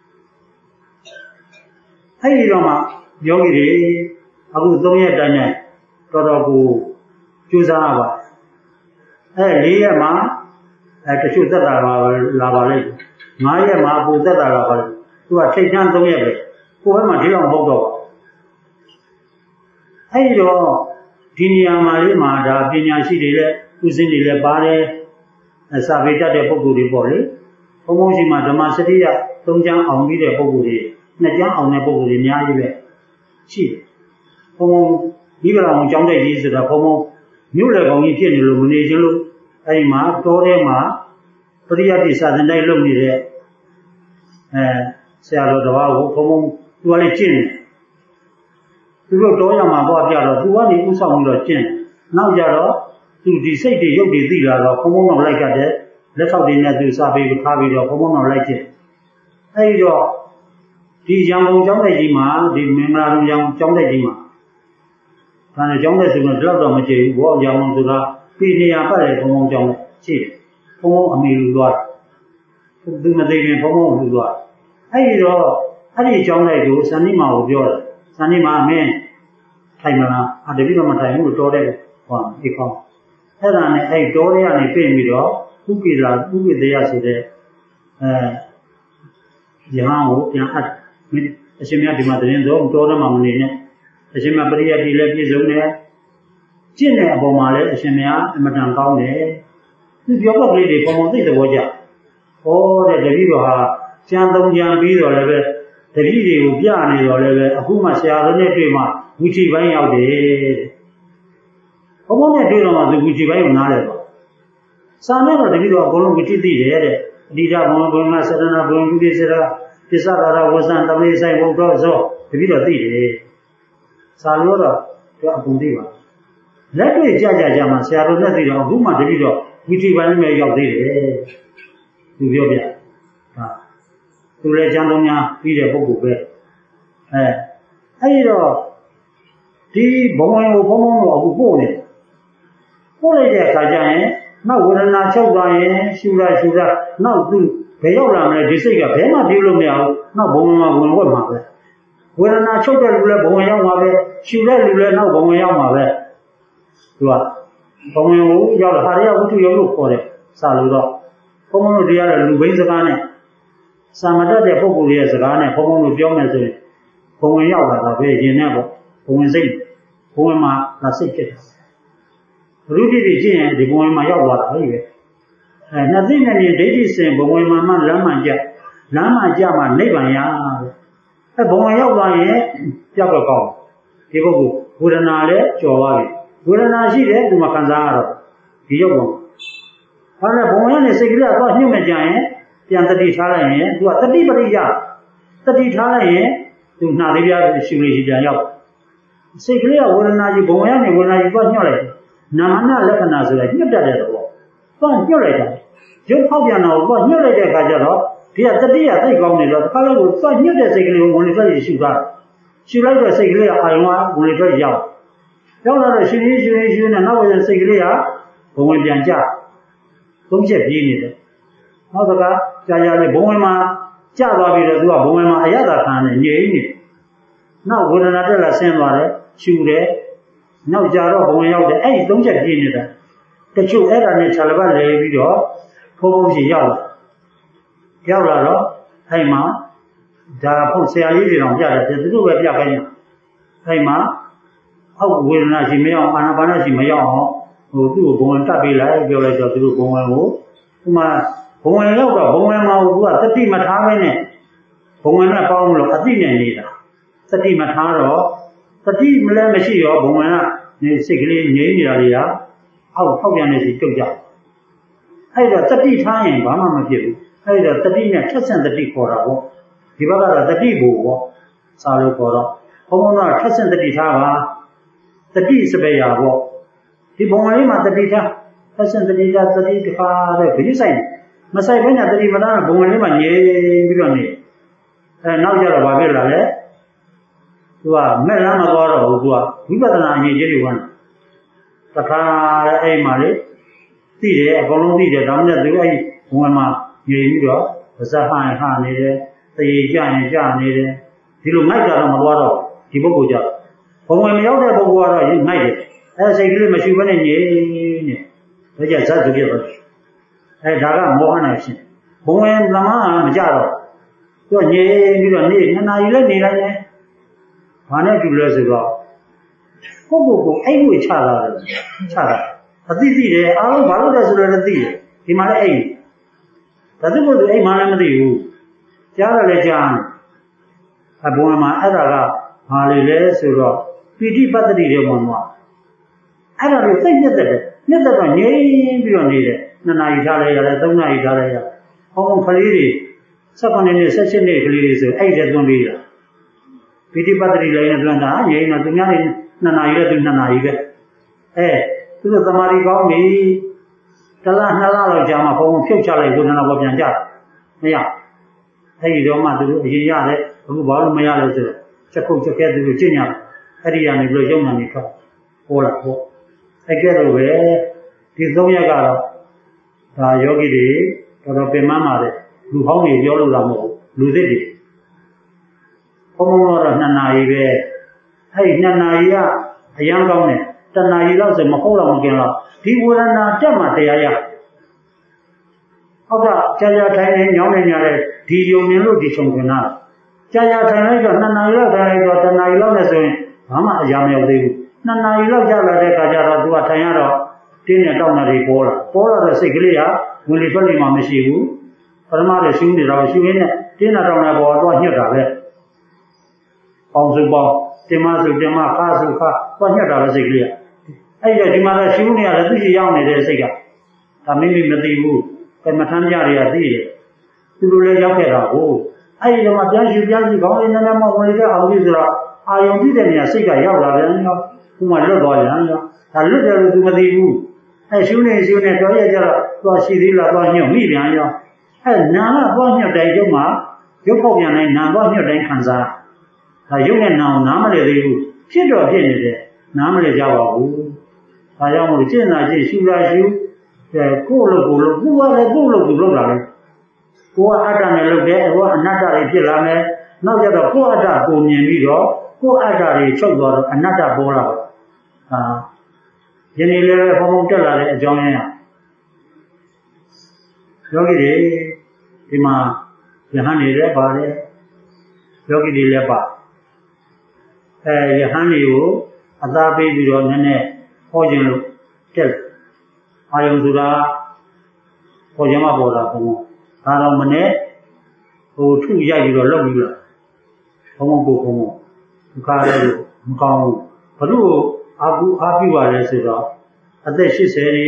အဲ့ဒီတော့မှယောဂီတွေအခုသုံးရက်တိုင်းနဲ့တော်တော်ကိုကြိုးစားရပါအဲလေးရက်မှာအဲတချို့သက်တာလာပါလိမ့်ငါးရက်မှာပူသက်တာလာပါလိမ့်သူကထိတ်ထန်းသုံးရက်ပဲကိုယ်ဘက်မှာဒီလောက်မဟုတ်တော့အဲ့ဒီတော့ဒီနေရာမှာလေးမှာဒါပညာရှိတွေလည်းဥစဉ်တွေလည်းပါတယ်စာပေတတ်တဲ့ပုဂ္ဂိုလ်တွေပေါ့လေဘုံဘုံရှိမှဓမ္မစတိယသုံးကျမ်းအောင်ပြီးတဲ့ပုဂ္ဂိုလ်တွေနှစ်ကျမ်းအောင်တဲ့ပုဂ္ဂိုလ်တွေအများကြီးပဲရှိတယ်ဘုံဘုံဒီကလောင်ကျောင်းတဲ့ကြီးဆိုတာဘုံဘုံမြို့လေကောင်ကြီးဖြစ်နေလို့မနေချင်လို့အဲ့ဒီမှာတောထဲမှာပရိယတ်တိစာသင်တိုင်းလုပ်နေတဲ့အဲဆရာတော်တစ်ပါးကိုဘုံဘုံသူကလည်းကျင့်တယ်သူတို့တောရမှာပေါ့ပြတော့သူကနေဥဆောင်ပြီးတော့ကျင့်နောက်ကြတော့သူဒီစိတ်တွေရုပ်တွေသိလာတော့ဘုံဘုံတော့လိုက်ကတဲ့လက်ထောက်တွေနဲ့သူစာပေကိုထားပြီးတော့ဘုံဘုံတော့လိုက်ကျင့်အဲ့ဒီတော့ဒီရံပုံကျောင်းတဲ့ကြီးမှာဒီမင်္ဂလာတော်ရံကျောင်းတဲ့ကြီးမှာဒါနဲ့ကျောင်းတဲ့ဆိုတော့ဒီလောက်တော့မကြည့်ဘူးဘောရံပုံဆိုတာပြည်နေရာပတ်တယ်ဘုံဘုံကျောင်းတဲ့ရှိတယ်ဘုံဘုံအမေလူသွားသူမသိခင်ဘုံဘုံလူသွားအဲ့ဒီတော့အဲ့ဒီကျောင်းတဲ့ကိုစန္ဒီမာကိုပြောတယ်စန္ဒီမာမင်းထိုင်မလားအတပိတော့မထိုင်ဘူးလို့တော်တယ်ဟောဒီကောင်းအဲ့ဒါနဲ့အဲ့တော်ရကနေပြင်ပြီးတော့ဥပိလာဥပိတယဆိုတဲ့အဲယဟန်ကိုပြန်အပ်အရှင်မြတ်ဒီမှာတရင်တော့တော်တယ်မှမနေနဲ့အရှင်မြတ်ပရိယတ်ဒီလည်းပြည့်စုံတယ်ကျင့်တဲ့အပေါ်မှာလည်းအရှင်မြတ်အမတန်ကောင်းတယ်သူပြောတော့ကလေးတွေပုံပုံသိတဲ့ဘောကြဟောတဲ့တပည့်တော်ဟာကျမ်းသုံးကျမ်းပြီးတော့လည်းပဲတပည့်တွေကိုပြနေတော့လည်းပဲအခုမှဆရာတော်နဲ့တွေ့မှဝိချီပိုင်းရောက်တယ်ဘုံဘုံနဲ့တွေ့တော့မှသူဝိချီပိုင်းကိုနားတယ်ပေါ့စာနဲ့တော့တပည့်တော်အကုန်လုံးဝိချီသိတယ်တဲ့အဓိကဘုံဘုံကစရဏဘုံကုတိစရာပစ္စဒါရဝဇ္ဇံတမေဆိုင်ဘုဒ္ဓဇောတပည့်တော်သိတယ်စာလို့တော့သူအကုန်သိပါလက်တွေ့ကြကြကြမှာဆရာတော်နဲ့သိတော့အခုမှတပည့်တော်ဝိချီပိုင်းနဲ့ရောက်သေးတယ်သူပြောပြဟာသူလည်းကျမ်းတော်များပြီးတဲ့ပုဂ္ဂိုလ်ပဲအဲအဲ့ဒီတော့ဒီဘုံဝင်ကိုဘုံဘုံကိုအခုပို့နေပို့လိုက်တဲ့အခါကျရင်နောက်ဝေဒနာချုပ်သွားရင်ရှူလိုက်ရှူလိုက်နောက်သူဘယ်ရောက်လာမလဲဒီစိတ်ကဘယ်မှပြေးလို့မရဘူးနောက်ဘုံဝင်မှာဝင်ဝက်မှာပဲဝေဒနာချုပ်တဲ့လူလည်းဘုံဝင်ရောက်မှာပဲရှူတဲ့လူလည်းနောက်ဘုံဝင်ရောက်မှာပဲသူကဘုံဝင်ကိုရောက်လာဟာရဝတ္ထုရုပ်လို့ခေါ်တယ်စာလို့တော့ဘုံဘုံတို့တရားတဲ့လူဘိန်းစကားနဲ့စာမတတ်တဲ့ပုဂ္ဂိုလ်ရဲ့စကားနဲ့ဘုံဘုံတို့ပြောမယ်ဆိုရင်ဘုံဝင်ရောက်လာတာပဲရင်နဲ့ပေါ့ဘုံဝင်စိတ်ဘုံဝင်မှာလာစိတ်ဖြစ်တယ်ဘုရုတိတိကျင့်ရင်ဒီဘုံဝင်မှာရောက်သွားတာဟုတ်ပြီအဲနှစ်သိနဲ့ရင်ဒိဋ္ဌိစင်ဘုံဝင်မှာမှလမ်းမှန်ကြလမ်းမှန်ကြမှာနိဗ္ဗာန်ရတဲ့အဲဘုံဝင်ရောက်သွားရင်ကြောက်တော့ကောင်းဒီပုဂ္ဂိုလ်ဝေဒနာလည်းကျော်သွားပြီဝေဒနာရှိတယ်သူမှခံစားရတော့ဒဒီရောက်တော့ဒါနဲ့ဘုံဝင်ကနေစိတ်ကလေးကတော့ညှို့မဲ့ကြရင်ပြန်တတိထားလိုက်ရင်သူကတတိပရိယတတိထားလိုက်ရင်သူနှာသေးပြားရှူလေးရှိပြန်ရောက်စိတ်ကလေးကဝေဒနာကြီးဘုံဝင်ကနေဝေဒနာကြီးတော့ညှို့လိုက်နာမနာလက္ခဏာဆိုတာညှို့တတ်တဲ့တော့တော့ညှို့လိုက်တာရုပ်ဖောက်ပြန်တော့တော့ညှို့လိုက်တဲ့အခါကျတော့ဒီကတတိယသိကောင်းနေတော့တစ်ခါလေးကိုတော့ညှို့တဲ့စိတ်ကလေးကိုဝင်လေထွက်ရှူတာရှူလိုက်တဲ့စိတ်ကလေးကအာယုံကဝင်လေထွက်ရောက်ရောက်လာတော့ရှူရင်းရှူရင်းရှူနေနောက်ဝင်စိတ်ကလေးကဘုံဝင်ပြန်ကြသုံးချက်ပြေးနေတယ်နောက်တစ်ခါကြာကြာလေးဘုံဝင်မှာကျသွားပြီးတော့သူကဘုံဝင်မှာအရသာခံနေငြိမ်နေနောက်ဝေဒနာတက်လာဆင်းသွားတယ်ရှူတယ်နောက်ကြာတော့ဘုံဝင်ရောက်တယ်အဲ့ဒီသုံးချက်ပြေးနေတာတချို့အဲ့ဒါနဲ့ခြာလပတ်လဲပြီးတော့ဖုံးဖုံးရှိရောက်လာရောက်လာတော့အဲ့မှာဒါဖို့ဆရာကြီးတွေတောင်ပြတယ်သူတို့ပဲပြခိုင်းတယ်အဲ့မှာအောက်ဝေဒနာရှိမရောက်အာနာပါနရှိမရောက်အောင်ဟိုသူ့ကိုဘုံဝင်တက်ပေးလိုက်ပြောလိုက်တော့သူတို့ဘုံဝင်ကိုဥမာဘုံဝင်ရောက်တော့ဘုံဝင်မှာသူကတတိမထားဘဲနဲ့ဘုံဝင်နဲ့ပေါင်းလို့အတိနဲ့နေတာတတိမထားတော့တတိမလဲမရှိရောဘုံဝင်ကနေစိတ်ကလေးငြိမ်းနေတာတွေကအောက်ထောက်ပြန်နေစီတုတ်ကြအဲ့တော့တတိထားရင်ဘာမှမဖြစ်ဘူးအဲ့တော့တတိနဲ့ထက်ဆင့်တတိခေါ်တာပေါ့ဒီဘက်ကတော့တတိဘူပေါ့စာလို့ခေါ်တော့ဘုံဘုံကထက်ဆင့်တတိထားပါတတိစပယ်ရပေါ့ဒီဘုံဝင်လေးမှာတတိထားထက်ဆင့်တတိထားတတိတခါတဲ့ဘယ်ဆိုင်မဆိုင်ဘဲနဲ့တတိမထားဘုံဝင်လေးမှာငြိမ်ပြီးတော့နေအဲနောက်ကျတော့ဘာဖြစ်လာလဲသူကမဲ့လမ်းမသွားတော့ဘူးသူကဝိပဿနာအရင်ကျတွေဝင်တခါအဲ့မှာလေသိတယ်အကုန်လုံးသိတယ်ဒါမှမဟုတ်သူအဲ့ဘုံဝင်မှာငြိမ်ပြီးတော့ဗဇက်ဟန်ဟနေတယ်တရေကြရင်ကြနေတယ်ဒီလိုငိုက်တာတော့မသွားတော့ဒီပုဂ္ဂိုလ်ကြဘုံဝင်မရောက်တဲ့ပုဂ္ဂိုလ်ကတော့ငိုက်တယ်အဲစိတ်ကလေးမရှိဘဲနဲ့ငြိမ်နေဒါကြဇတ်သူပြတော့အဲဒါကမောဟနဲ့ရှင်ဘုံဝင်သမားမကြတော့သူကငြိမ်ပြီးတော့နေနှစ်နာရီလည်းနေလိုက်တယ်ဘာနဲ့တူလဲဆိုတော့ကိုယ့်ကိုယ်ကိုအိမ်ဝေချတာလေချတာအသိသိတယ်အားလုံးဘာလို့လဲဆိုတော့လည်းသိတယ်ဒီမှာလည်းအိမ်ဒါသူ့ကိုယ်သူအိမ်မှလည်းမသိဘူးကြားရလည်းကြားအဘုံမှာအဲ့ဒါကဘာလေလဲဆိုတော့ပီတိပတ္တိတွေဝင်သွားအဲ့ဒါကိုသိညက်တဲ့ညက်တဲ့တော့ငြိမ်ပြီးတော့နေတယ်နှစ်နာရီထားလိုက်ရတယ်သုံးနာရီထားလိုက်ရဟောင်းကလေးတွေစက္ကန့်နဲ့ဆက်ရှင်းနေကလေးတွေဆိုအဲ့ဒါသွန်းပြီးတာပီတိပတ္တိလည်းနဲ့သွန်းတာငြိမ်တော့သူများနေနှစ်နာရီလည်းသူနှစ်နာရီပဲအဲသူတို့သမာဓိကောင်းပြီတလားနှစ်လားလောက်ကြာမှဘုံဖြုတ်ချလိုက်ဝေဒနာပေါ်ပြန်ကြမရအဲ့ဒီတော့မှသူတို့အရင်ရတယ်အခုဘာလို့မရလဲဆိုတော့ချက်ခုတ်ချက်ခဲသူတို့ကျင့်ရတယ်အဲ့ဒီကနေပြီးတော့ယုံနာနေထွက်ပေါ်လာပေါ့အဲ့ကဲတော့ပဲဒီသုံးရက်ကတော့ဒါယောဂီတွေတော်တော်ပင်ပန်းပါတယ်လူဟောင်းတွေပြောလို့လာမဟုတ်လူသစ်တွေဘုံဘုံတော့နှစ်နာရီပဲအဲ့ဒီနှစ်နာရီကအရန်ကောင်းတယ်တနာရီလောက်ဆိုမဟုတ်တော့မกินတော့ဒီဝေဒနာတက်မှတရားရဟုတ်ကကြာကြာထိုင်နေညောင်းနေကြတဲ့ဒီယုံမြင်လို့ဒီချုံခွင်တာကြာကြာထိုင်လိုက်တော့နှစ်နာရီလောက်ထိုင်လိုက်တော့တနာရီလောက်နဲ့ဆိုရင်ဘာမှအရာမရောက်သေးဘူးနှစ်နာရီလောက်ကြာလာတဲ့အခါကျတော့သူကထိုင်ရတော့တင်းနဲ့တောက်နာတွေပေါ်လာပေါ်လာတဲ့စိတ်ကလေးကဝင်လေထွက်လေမှမရှိဘူးပရမတွေရှင်းနေတော့ရှင်းရင်းနဲ့တင်းနဲ့တောက်နာပေါ်တော့ညှက်တာပဲပေါင်းစုပေါင်းတင်မစုတင်မခါစုခါတော့ညှက်တာပဲစိတ်ကလေးကအဲ့ဒီဒီမှာတော့ရှင်းနေရတယ်သူရှိရောက်နေတဲ့စိတ်ကဒါမိမိမသိဘူးကမ္မထမ်းကြတွေကသိတယ်သူတို့လည်းရောက်ခဲ့တာကိုအဲ့ဒီတော့မှပြန်ရှူပြန်ရှူခေါင်းလေးနည်းနည်းမှဝင်တဲ့အောင်ပြီဆိုတော့အာယုံပြည့်တဲ့နေရာစိတ်ကရောက်လာပြန်ရောခုမှလွတ်သွားပြန်ရောဒါလွတ်တယ်လို့သူမသိဘူးအဲ့ရှူနေရှူနေတော့ရကြတော့သွားရှိသေးလားသွားညှို့မိပြန်ရောအဲ့နာကသွားညှို့တိုင်းကျုံမှာရုပ်ပေါက်ပြန်တိုင်းနာသွားညှို့တိုင်းခံစားဒါရုပ်နဲ့နာအောင်နားမလဲသေးဘူးဖြစ်တော့ဖြစ်နေတယ်နားမလဲကြပါဘူးဒါကြောင့်မို့ကျင့်တာကျင့်ရှူတာရှူအဲကိုယ့်လိုကိုယ်လိုကိုယ်ကလည်းကိုယ့်လိုကိုယ်လုပ်လာတယ်ကိုယ်ကအတ္တနဲ့လုပ်တယ်ကိုယ်ကအနတ္တတွေဖြစ်လာမယ်နောက်ကျတော့ကိုယ်အတ္တကိုမြင်ပြီးတော့ကိုယ်အတ္တတွေချုပ်သွားတော့အနတ္တပေါ်လာတယ်ဟာယနေ့လည်းဘုံဘုံတက်လာတဲ့အကြောင်းရင်းယောဂီတွေဒီမှာယဟန်နေတယ်ပါတယ်ယောဂီတွေလည်းပါအဲယဟန်တွေကိုအသာပေးပြီးတော့နည်းနည်းဟောခြင်းလို့တက်အာယုံဆိုတာဟောခြင်းမပေါ်တာဘုံဒါတော့မနဲ့ဟိုထုရိုက်ပြီးတော့လုပ်ပြီးတော့ဘုံဘုံကိုဘုံဒီကားလေးမကောင်းဘူးဘလို့အာကူအားပြပါလဲဆိုတော့အသက်၈၀တွေအ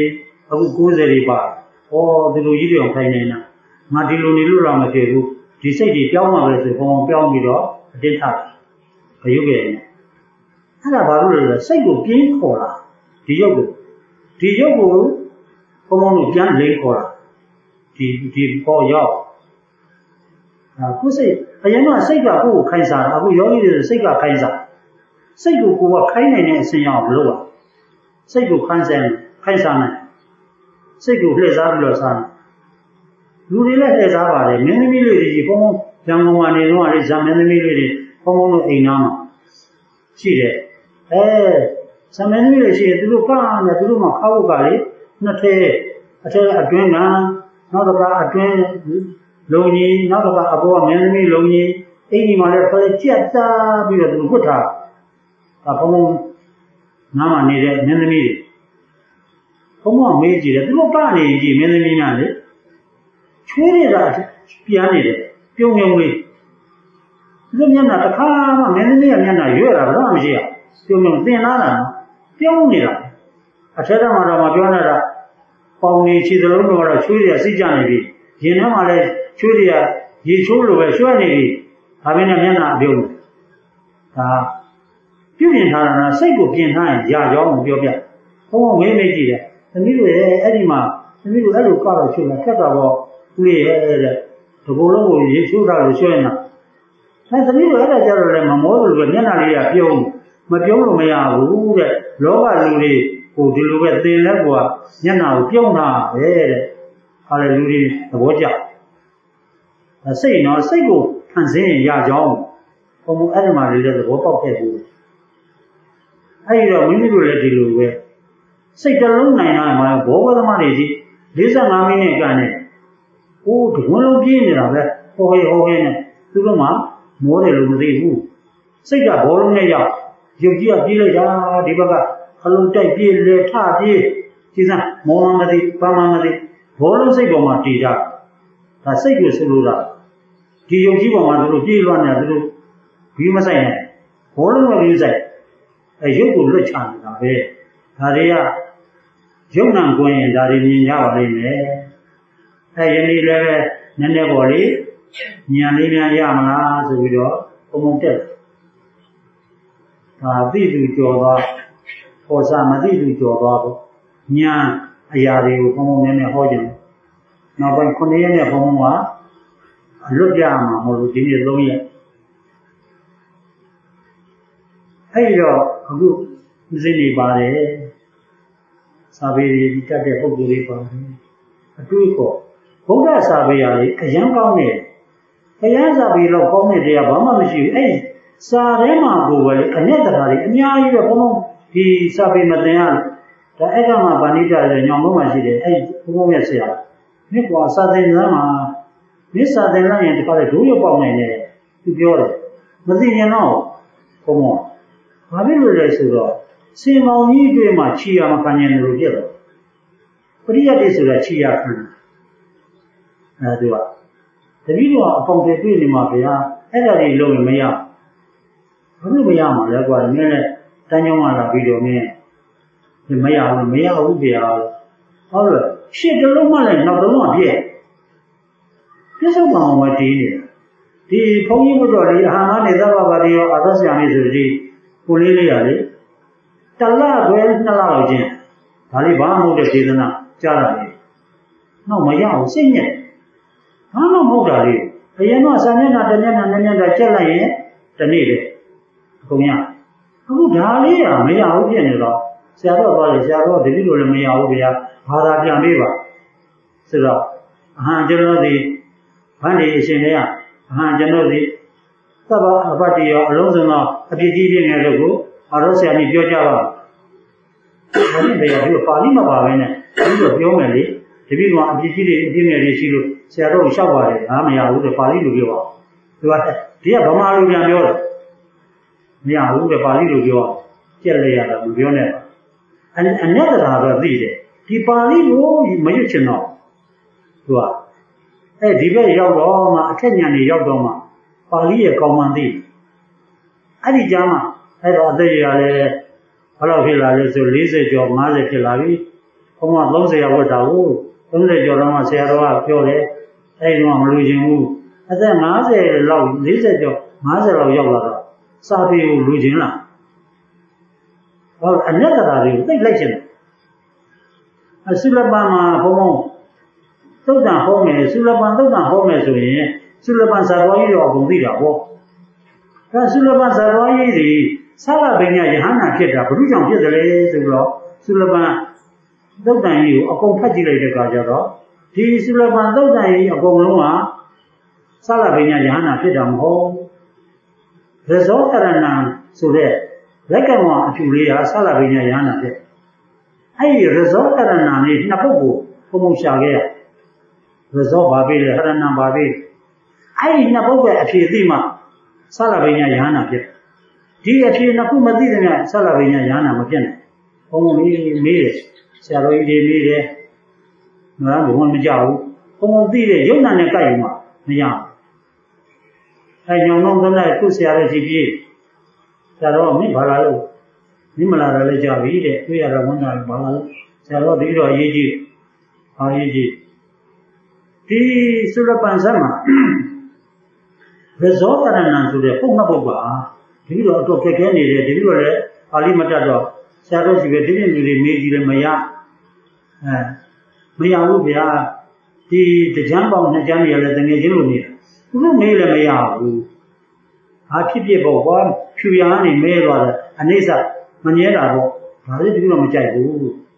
အခု၉၀တွေပါဩဒီလိုကြီးတွေအောင်ထိုင်နေတာငါဒီလိုနေလို့တော့မဖြစ်ဘူးဒီစိတ်တွေပြောင်းမှာပဲဆိုဘုံပြောင်းပြီးတော့အတင်းထားဘယုခဲ့တယ်အဲ့ဒါဘာလို့လဲစိတ်ကိုပြင်းခေါ်လာဒီရုပ်ကိုဒီရုပ်ကိုဘုံဘုံတို့ပြန်လိမ့်ခေါ်လာဒီဒီပေါ်ရောက်အခုစိတ်အရင်ကစိတ်ကကိုယ်ကိုခိုင်းစားတာအခုယောဂီတွေစိတ်ကခိုင်းစားစိတ်ကိုကိုယ်ကခိုင်းနိုင်တဲ့အစဉ်အောင်မလုပ်ပါစိတ်ကိုခိုင်းစားခိုင်းစားနိုင်စိတ်ကိုလှည့်စားပြီးတော့စားလူတွေလည်းလှည့်စားပါတယ်မင်းသမီးလေးတွေကြီးဘုံဘုံရန်ကုန်ကနေတော့အဲ့ဇာမင်းသမီးလေးတွေဘုံဘုံတို့အိမ်သားမှာရှိတယ်အဲဇာမင်းသမီးလေးရှိရင်သူတို့ကနေသူတို့မှခောက်ကလေနှစ်ထဲအထဲအတွင်းကနောက်တစ်ခါအတွင်းလုံကြီးနောက်တစ်ခါအပေါ်ကမင်းသမီးလုံကြီးအိမ်ကြီးမှာလည်းဖဲကြက်သားပြီးတော့သူဝတ်ထားဒါဘုံဘုံနားမှာနေတဲ့မင်းသမီးတွေဘုံဘုံမေးကြည့်တယ်သူတို့ကနေကြည့်မင်းသမီးများလေချွေးနေတာပြန်နေတယ်ပြုံးပြုံးလေးသူမျက်နှာတစ်ခါမှမင်းသမီးရဲ့မျက်နှာရွေ့တာဘာမှမရှိရပြုံးပြုံးသင်လာတာပြုံးနေတာအထက်ထဲမှာတော့မပြောနေတာပေါင်နေခြေစလုံးတော့ချွေးတွေကစိတ်ကြနေပြီရင်ထဲမှာလည်းချွေးတွေကရေချိုးလိုပဲရွှဲနေပြီဒါပဲနဲ့မျက်နှာအပြုံးဒါပြုပြင်ထားတာစိတ်ကိုပြင်ထားရင်ကြာကြောင်းကိုပြောပြဘုံဘုံဝေးမေးကြည့်တယ်သမီးတို့ရဲ့အဲ့ဒီမှာသမီးတို့အဲ့လိုကတော့ချုပ်လာခက်တာပေါ့ဦးရဲ့တဲ့ဒီဘုံလုံးကိုရေချိုးတာလို့ရွှဲနေတာအဲသမီးတို့အဲ့ဒါကြတော့လည်းမမောလို့ပဲမျက်နှာလေးကပြုံးမပြုံးလို့မရဘူးတဲ့လောကလူတွေဟိုဒီလိုပဲသင်လက်ကွာမျက်နှာကိုပြုံးတာပဲတဲ့ဟာလေလူတွေသဘောကျဒါစိတ်နော်စိတ်ကိုဖန်ဆင်းရင်ရကြောင်းဘုံဘုံအဲ့ဒီမှာလေးတဲ့သဘောပေါက်ခဲ့ဘူးအဲ့ဒီတော့မိမိတို့လည်းဒီလိုပဲစိတ်တလုံးနိုင်တာမှာဘောဂသမတွေကြီး၄၅မိနစ်ကနေဟိုးတကွန်းလုံးပြင်းနေတာပဲဟိုဟဲဟိုဟဲနဲ့သူတို့မှမောတယ်လို့မသိဘူးစိတ်ကဘောလုံးနဲ့ရောက်ရုပ်ကြီးကပြေးလိုက်တာဒီဘက်ကအလုံးတိုက်ပြေးလေထပြေးဒီစားမောမမသိဘာမှမသိဘောလုံးစိတ်ပေါ်မှာတည်ကြဒါစိတ်ကိုဆိုလိုတာဒီရုပ်ကြီးပေါ်မှာသူတို့ပြေးလွှမ်းနေသူတို့ဘီးမဆိုင်နဲ့ဘောလုံးကဘီးဆိုင်အဲရုပ်ကိုလွတ်ချနေတာပဲဒါတွေကရုပ်နာကိုရင်ဒါတွေမြင်ကြပါလိမ့်မယ်အဲယနေ့လည်းပဲနည်းနည်းပေါ်လေးဉာဏ်လေးများရမလားဆိုပြီးတော့ပုံပုံတက်ဒါသိသူကြော်သွားပေါ်စားမသိသူကြော်သွားပေါ့ဉာဏ်အရာတွေကိုပုံပုံနည်းနည်းဟောကြတယ်နောက်ပိုင်းခုနှစ်ရက်နဲ့ပုံပုံကအလွတ်ပြမှာမဟုတ်ဘူးဒီနေ့သုံးရက်အဲ့တော့အခုဥစဉ်နေပါတယ်စာပေတွေတတ်တဲ့ပုဂ္ဂိုလ်တွေပါတယ်အတွေ့အခေါ်ဘုရားစာပေရာလေးအရန်ကောင်းတယ်ဘုရားစာပေတော့ကောင်းတဲ့တရားဘာမှမရှိဘူးအဲ့စာထဲမှာကိုပဲအညက်တရားတွေအများကြီးပဲဘုံဘုံဒီစာပေမတင်ရဒါအဲ့ကမှဗာဏိတရဲ့ညောင်ဘုံမှာရှိတယ်အဲ့ဘုံဘုံရဲ့ဆရာမြစ်ကွာစာသင်လမ်းမှာမြစ်စာသင်လမ်းရင်ဒီကလည်းဒိုးရပေါက်နေတယ်သူပြောတယ်မသိရင်တော့ဘုံဘုံဘာဖြစ်လို့လဲဆိုတော့စင်မောင်ကြီးတွေမှာခြေရမခံနိုင်လို့ပြည့်တော့ပရိယတ်တွေဆိုတာခြေရခံအဲဒါကတတိယအပေါင်းတွေတွေ့နေမှာဗျာအဲ့ဒါတွေလုံးရင်မရဘာလို့မရမှာလဲကွာမင်းလည်းတန်းကြောင်းလာပြီးတော့မင်းမရဘူးမရဘူးဗျာဟုတ်လို့ရှစ်တလုံးမှလည်းနောက်တလုံးကပြည့်ပြစ္ဆုတ်ကောင်ဝတည်နေတာဒီဘုန်းကြီးဘုတော်လေးအဟာမနေသဘာဝတွေရောအာသဆရာလေးဆိုဒီကိုလေးလေးရလေတလခွဲနှစ်လလောက်ချင်းဒါလေးဘာမှမဟုတ်တဲ့ဒေသနာကြားတာလေနောက်မရဘူးစိတ်ညက်ဘာမှမဟုတ်တာလေအရင်ကစာမျက်နှာတစ်မျက်နှာနှစ်မျက်နှာချက်လိုက်ရင်တနေ့လေအကုန်ရအခုဒါလေးကမရဘူးဖြစ်နေတော့ဆရာတော်သွားလေဆရာတော်ဒီလိုလည်းမရဘူးဗျာဘာသာပြန်ပေးပါဆိုတော့အဟံကျွန်တော်ဒီဗန္ဒီအရှင်တွေကအဟံကျွန်တော်ဒီသဗ္ဗအပတ္တိရောအလုံးစုံသောအပြစ်ကြီးပြင်းငယ်တို့ကိုအာရောဆရာကြီးပြောကြပါဘာလို့လဲဒီပါဠိမပါဘဲနဲ့ဒီလိုပြောမယ်လေတပည့်ကအပြစ်ကြီးတွေအပြစ်ငယ်တွေရှိလို့ဆရာတော်ကိုလျှောက်ပါတယ်ငါမရဘူးတဲ့ပါဠိလိုပြောပါသူကဒီကဗမာလိုပြန်ပြောတယ်မရဘူးတဲ့ပါဠိလိုပြောကြက်လိုက်ရတာမပြောနဲ့အအနက်တရားတော့သိတယ်ဒီပါဠိကိုမရွတ်ချင်တော့သူကအဲဒီဘက်ရောက်တော့မှအထက်ဉာဏ်တွေရောက်တော့မှပါဠိရဲ့ကောင်းမှန်သိအဲ့ဒီကြားမှာအဲ့တော့အသက်ရလည်းဘယ်လောက်ဖြစ်လာလဲဆို၄၀ကျော်၅၀ဖြစ်လာပြီဟဘုံကသုံးဆယ်ရောက်တာကိုသုံးဆယ်ကျော်တော့မှဆရာတော်ကပြောတယ်အဲ့ဒီတော့မလူချင်းဘူးအသက်၅၀လောက်၄၀ကျော်၅၀လောက်ရောက်လာတော့စာပေကိုလူချင်းလားဟောအနက်တရားတွေကိုသိလိုက်ချင်တယ်အဆုလပန်မှာဘုံဘုံသုတ်တန်ဟောမယ်ဆုလပန်သုတ်တန်ဟောမယ်ဆိုရင်ဆုလပန်ဇာတော်ကြီးတော့အကုန်သိတာပေါ့ဒါဆုလပန်ဇာတော်ကြီးဒီသာလပင်ညာယဟန္တာဖြစ်တာဘုရုကြောင့်ဖြစ်တယ်လေဆိုတော့ဆုလပန်သုတ်တန်ကြီးကိုအကုန်ဖတ်ကြည့်လိုက်တဲ့အခါကျတော့ဒီဆုလပန်သုတ်တန်ကြီးအကုန်လုံးကသာလပင်ညာယဟန္တာဖြစ်တာမဟုတ်ရဇောကရဏံဆိုတဲ့လက်ကံဝအဖြူလေးကသာလပင်ညာယဟန္တာဖြစ်အဲ့ဒီရဇောကရဏံလေးနှစ်ပုဒ်ကိုဘုံဘုံရှာခဲ့ရရဇောဘာပဲလေဟရဏံဘာပဲအဲ့ဒီနှစ်ပုဒ်ပဲအဖြေသိမှသာလပင်ညာယဟန္တာဖြစ်ဒီအဖြေနှစ်ခုမသိတဲ့မြတ်သာလပင်ညာယဟန္တာမဖြစ်နိုင်ဘုံဘုံမေးမေးတယ်ဆရာတော်ကြီးတွေမေးတယ်ငါကဘုံမကြောက်ဘူးဘုံဘုံသိတဲ့ယုံနာနဲ့ကြိုက်ရင်မှမရဘူးအဲညောင်တော့သလိုက်ခုဆရာတော်ကြီးပြေးဆရာတော်မင်းဘာလာလို့မင်းမလာတော့လည်းကြပြီတဲ့တွေ့ရတော့ဝန်တာဘာလာလို့ဆရာတော်ဒီတော့အရေးကြီးအရေးကြီးဒီသုရပန်ဇတ်မှာရဇောကရဏံဆိုတဲ့ပုံနှစ်ပုဒ်ပါဒီလိုအတော့ခက်ခဲနေတယ်ဒီလိုလည်းပါဠိမတတ်တော့ဆရာတော်ရှိပဲဒီနေ့လူတွေမေးကြည့်လည်းမရအဲမရဘူးဗျာဒီတရားပေါင်းနှစ်ကျမ်းတွေလည်းတကယ်ချင်းလို့နေတာသူတို့မေးလည်းမရဘူးဟာဖြစ်ဖြစ်ပေါ့ကွာဖြူရန်ကနေမဲသွားတယ်အနိစ္စမငြဲတာပေါ့ဒါလည်းဒီလိုမကြိုက်ဘူး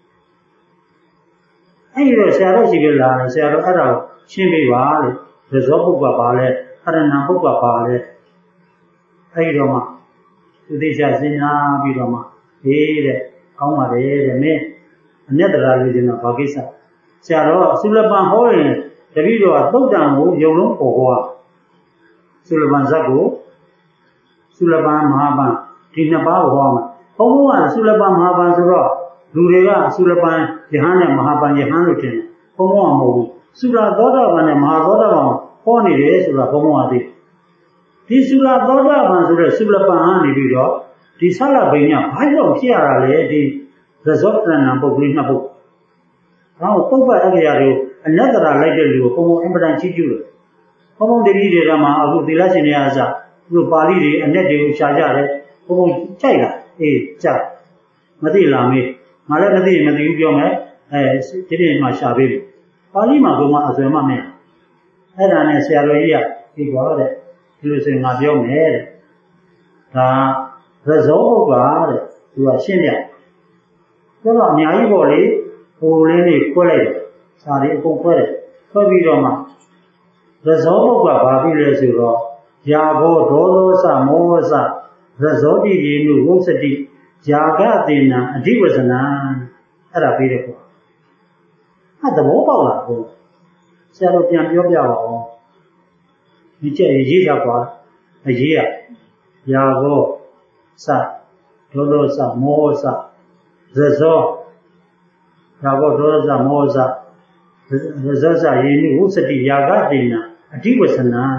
အဲ့ဒီတော့ဆရာတော်ရှိပဲလာတယ်ဆရာတော်အဲ့ဒါကိုရှင်းပေးပါလို့ရဇောပုဂ္ဂပါလဲအရဏံပုဂ္ဂပါလဲအဲ့ဒီတော့မှသူသိချစဉ်းစားပြီးတော့မှဟေးတဲ့ကောင်းပါတယ်တဲ့မင်းအမျက်တရားလူချင်းတော့ဘာကိစ္စဆရာတော်ဆုလပန်ဟောရင်တပည့်တော်ကသုတ်တံကိုယုံလုံးပေါ်ဟောဆုလပန်ဇတ်ကိုဆုလပန်မဟာပန်ဒီနှစ်ပါးကိုဟောမှာဘုံဘုံကဆုလပန်မဟာပန်ဆိုတော့လူတွေကဆုလပန်ယဟန်နဲ့မဟာပန်ယဟန်လို့ထင်တယ်ဘုံဘုံကမဟုတ်ဘူးဆုလသောတာပန်နဲ့မဟာသောတာပန်ဟောနေတယ်ဆိုတာဘုံဘုံကသိဒီဆုလသောတာပန်ဆိုတဲ့ဆုလပန်ကနေပြီးတော့ဒီဆလဘိညာဘာကြောင့်ဖြစ်ရတာလဲဒီရဇောကရဏံပုဂ္ဂလိနှစ်ပုဒ်ဟောပုပ္ပအက္ခရာတွေကိုအနတ္တရာလိုက်တဲ့လူကိုဘုံဘုံအင်ပဒံချီးကျူးတယ်ဘုံဘုံတတိတွေကမှအခုသီလရှင်တွေအားစသူတို့ပါဠိတွေအနက်တွေကိုရှာကြတယ်ဘုံဘုံကြိုက်လားအေးကြိုက်မသိလားမေးငါလည်းမသိရင်မသိဘူးပြောမယ်အဲဒီနေ့မှရှာပေးတယ်ပါဠိမှာဘုံမှာအစွဲမှမင်းအဲ့ဒါနဲ့ဆရာတော်ကြီးကဒီကွာတဲ့ဒီလိုဆိုရင်ငါပြောမယ်တဲ့ဒါရဇောပုဂ္ဂါတဲ့သူကရှင်းပြပြောတော့အများကြီးပေါ့လေဟိုလေးလေးခွဲလိုက်တယ်စာလေးအကုန်ခွဲတယ်ခွဲပြီးတော့မှရဇောပုဂ္ဂါဘာဖြစ်လဲဆိုတော့ယာဘောဒေါသောစမောစရဇောတိရေနုဝုစတိယာကတေနံအဓိဝဇနံအဲ့ဒါပြီးတယ်ကွာအဲ့သဘောပေါက်လာဘူးဆရာတို့ပြန်ပြောပြပါဦးဒီချက်ရေးကြပါအရေးရယာဘောစဒေါသောစမောစရဇောယာဘောဒေါသောစမောစရဇောစယေနုဝုစတိယာကတေနံအဓိဝဇနံ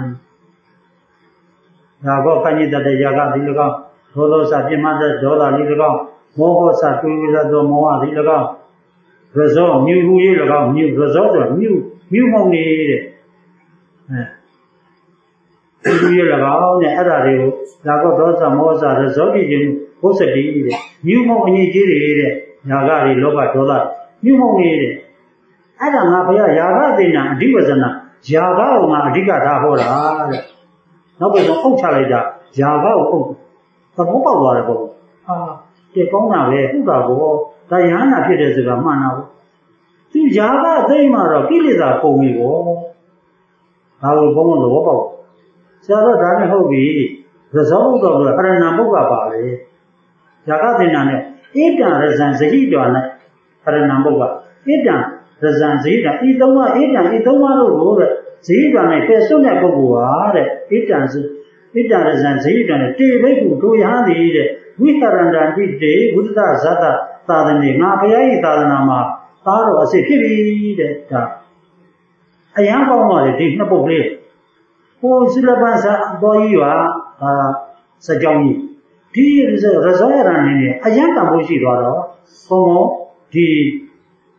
ယာဘောပဏိတတယာကဒီ၎င်းဒေါသောစပြမတဲ့ဒေါသလေး၎င်းမောဟစတွေးဝိရသောမောဟဒီ၎င်းရဇောမြူဟူရေး၎င်းမြူရဇောဆိုမြူမြူမုံနေတဲ့အဲမြူရေး၎င်းနဲ့အဲ့ဒါတွေကိုယာကောဒေါသမောဟစရဇောတိခြင်းဘုစတိတဲ့မြူမုံအငြိကြီးတွေတဲ့ယာကတွေလောဘဒေါသမြူမုံနေတဲ့အဲ့ဒါငါဘုရားယာကသိဏအဓိဝဇနယာကကိုငါအဓိကထားဟောတာတဲ့နောက်ပြီးတော့အုပ်ချလိုက်တာယာကကိုအုပ်သဘောပေါက်သွားတယ်ပေါ့ဟာတည်ကောင်းတာပဲဟုတ်တာပေါ့ဒါယဟနာဖြစ်တယ်ဆိုတာမှန်တာပေါ့သူယာကသိမှတော့ကိလေသာပုံပြီပေါ့ဒါကိုဘုံဘုံသဘောပေါက်ဆရာတော်ဒါနဲ့ဟုတ်ပြီရဇောဘုဒ္ဓဆိုတာအရဏံပုဂ္ဂပါလေယာကသိဏနဲ့ဣတံရဇံဇဟိတော်နဲ့အရဏံပုဂ္ဂဣတံရဇံဇဟိတံဤသုံးပါးဣတံဤသုံးပါးတို့ကိုတဲ့ဇဟိတံနဲ့ပယ်စွန့်တဲ့ပုဂ္ဂိုလ်ဟာတဲ့ဣတံဇဣတံရဇံဇဟိတံနဲ့တေဘိက္ခုတို့ရဟန်းသည်တဲ့ဝိသရန္တံတိတေဝုဒ္ဒဇတသာသနေငါဘုရား၏သာသနာမှာသားတော်အစ်ဖြစ်ပြီတဲ့ဒါအယံကောင်းပါလေဒီနှစ်ပုဒ်လေးဟိုစိလပန်စာတော်ကြီးကအာစကြောင်းကြီးဒီရဇောရဏနေနဲ့အယံတန်ဖို့ရှိသွားတော့ဘုံဘုံဒီ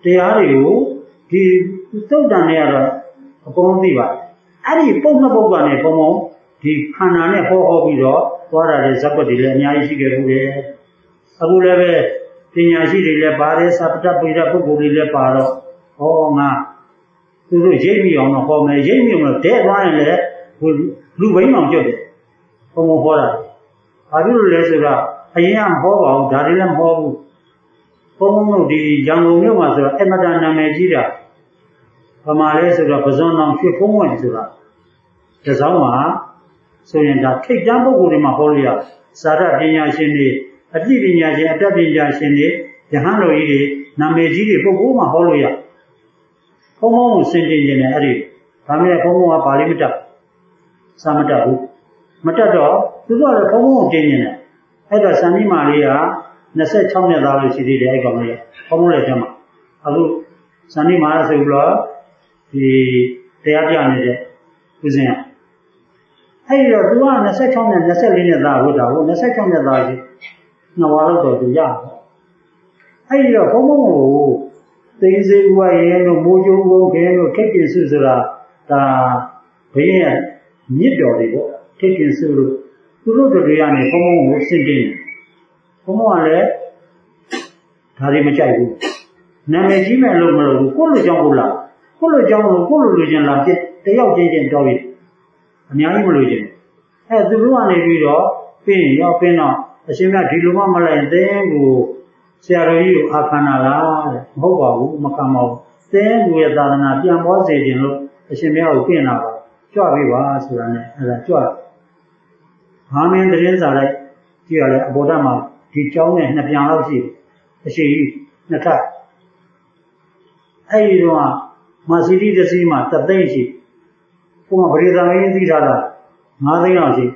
တရားတွေကိုဒီသုတ်တန်နဲ့ကတော့အကုန်လုံးသိပါတယ်အဲ့ဒီပုံနှစ်ပုဒ်ကနေဘုံဘုံဒီခန္ဓာနဲ့ဟောဟောပြီးတော့သွားတာတဲ့ဇက်ွက်တွေလည်းအများကြီးရှိခဲ့ဘူးလေအခုလည်းပဲပညာရှိတွေလည်းပါတယ်သဗ္ဗတပိရပုဂ္ဂိုလ်တွေလည်းပါတော့ဟောငါသူတို့ရိပ်မိအောင်တော့ဟောမယ်ရိပ်မိအောင်တော့ဒဲသွားရင်လည်းလူဘိန်းအောင်ကျွတ်တယ်ဘုံဘုံဟောတာဘာဖြစ်လို့လဲဆိုတော့အရင်ကမဟောပါဘူးဒါတွေလည်းမဟောဘူးဘုံဘုံတို့ဒီရန်ကုန်မြို့မှာဆိုတော့အမတန်နာမည်ကြီးတာဗမာလဲဆိုတော့ပဇွန်တော်ရွှေဖုံးဝင်ဆိုတာတစောင်းမှာဆိုရင်ဒါထိတ်တန်းပုဂ္ဂိုလ်တွေမှာဟောလို့ရစာရပညာရှင်တွေအပြည့်ပညာရှင်အတတ်ပညာရှင်တွေယဟန်တော်ကြီးတွေနာမည်ကြီးတွေပုဂ္ဂိုလ်မှာဟောလို့ရဘုံဘုံကိုစင်တင်နေတယ်အဲ့ဒီဒါမှလည်းဘုံဘုံကပါဠိမတတ်စာမတတ်ဘူးမတတ်တော့သူတို့ကလည်းဘုံဘုံကိုတင်နေတယ်အဲ့တော့စံမိမာလေးကနှစ်ဆယ့်ခြောက်နှစ်သားလို့ရှိသေးတယ်အဲ့ကောင်လေးဘုံဘုံလည်းထဲမှာအခုစံမိမာဆိုပြီးတော့ဒီတရားပြနေတဲ့ဦးဇင်းကအဲ့တော့သူကနှစ်ဆယ့်ခြောက်နဲ့နှစ်ဆယ့်လေးနှစ်သားဝတ်တာဟုတ်နှစ်ဆယ့်ခြောက်နှစ်သားကြီးနှစ်ဝါတော့တော့သူရအဲ့ဒီတော့ဘုံဘုံကိုသိစေဥဝရဲတို့မိုးကျိုးဘုံခင်းတို့ထိတ်တင်စုဆိုတာဒါဘုရင်ရဲ့မြစ်တော်တွေပေါ့ထိတ်တင်စုလို့သူတို့တွေကနေဘုံဘုံကိုစင်တင်ဘုံဘုံကလည်းဒါတွေမကြိုက်ဘူးနာမည်ကြီးမဲ့လို့မလို့ဘူးကိုယ့်လိုကြောင့်ကိုလာကိုယ့်လိုကြောင့်လို့ကိုယ့်လိုလိုချင်လာပြတယောက်ချင်းချင်းတော်ပြီအများကြီးမလို့ချင်အဲသူတို့ကနေပြီးတော့ပြင်ရောက်ပြင်တော့အရှင်ကဒီလိုမှမလိုက်သင်ကိုဆရာတော်ကြီးကိုအခမ်းနာလားတဲ့မဟုတ်ပါဘူးမခံပါဘူးသင်ကိုရဲ့သာသနာပြန်ပေါ်စေခြင်းလို့အရှင်မြတ်ကိုပြင်လာပါကြွပေးပါဆိုတာနဲ့အဲဒါကြွဟာမင်းတရင်စာလိုက်ကြည့်ရလဲအဘောဓမှာဒီကျောင်းနဲ့နှစ်ပြန်လောက်ရှိအရှိကြီးနှစ်ထပ်အဲဒီတော့မာစီတိတစီမှာတသိန်းရှိကိုမပရိသတ်ရင်းသိထားတာငါးသိန်းလောက်ရှိ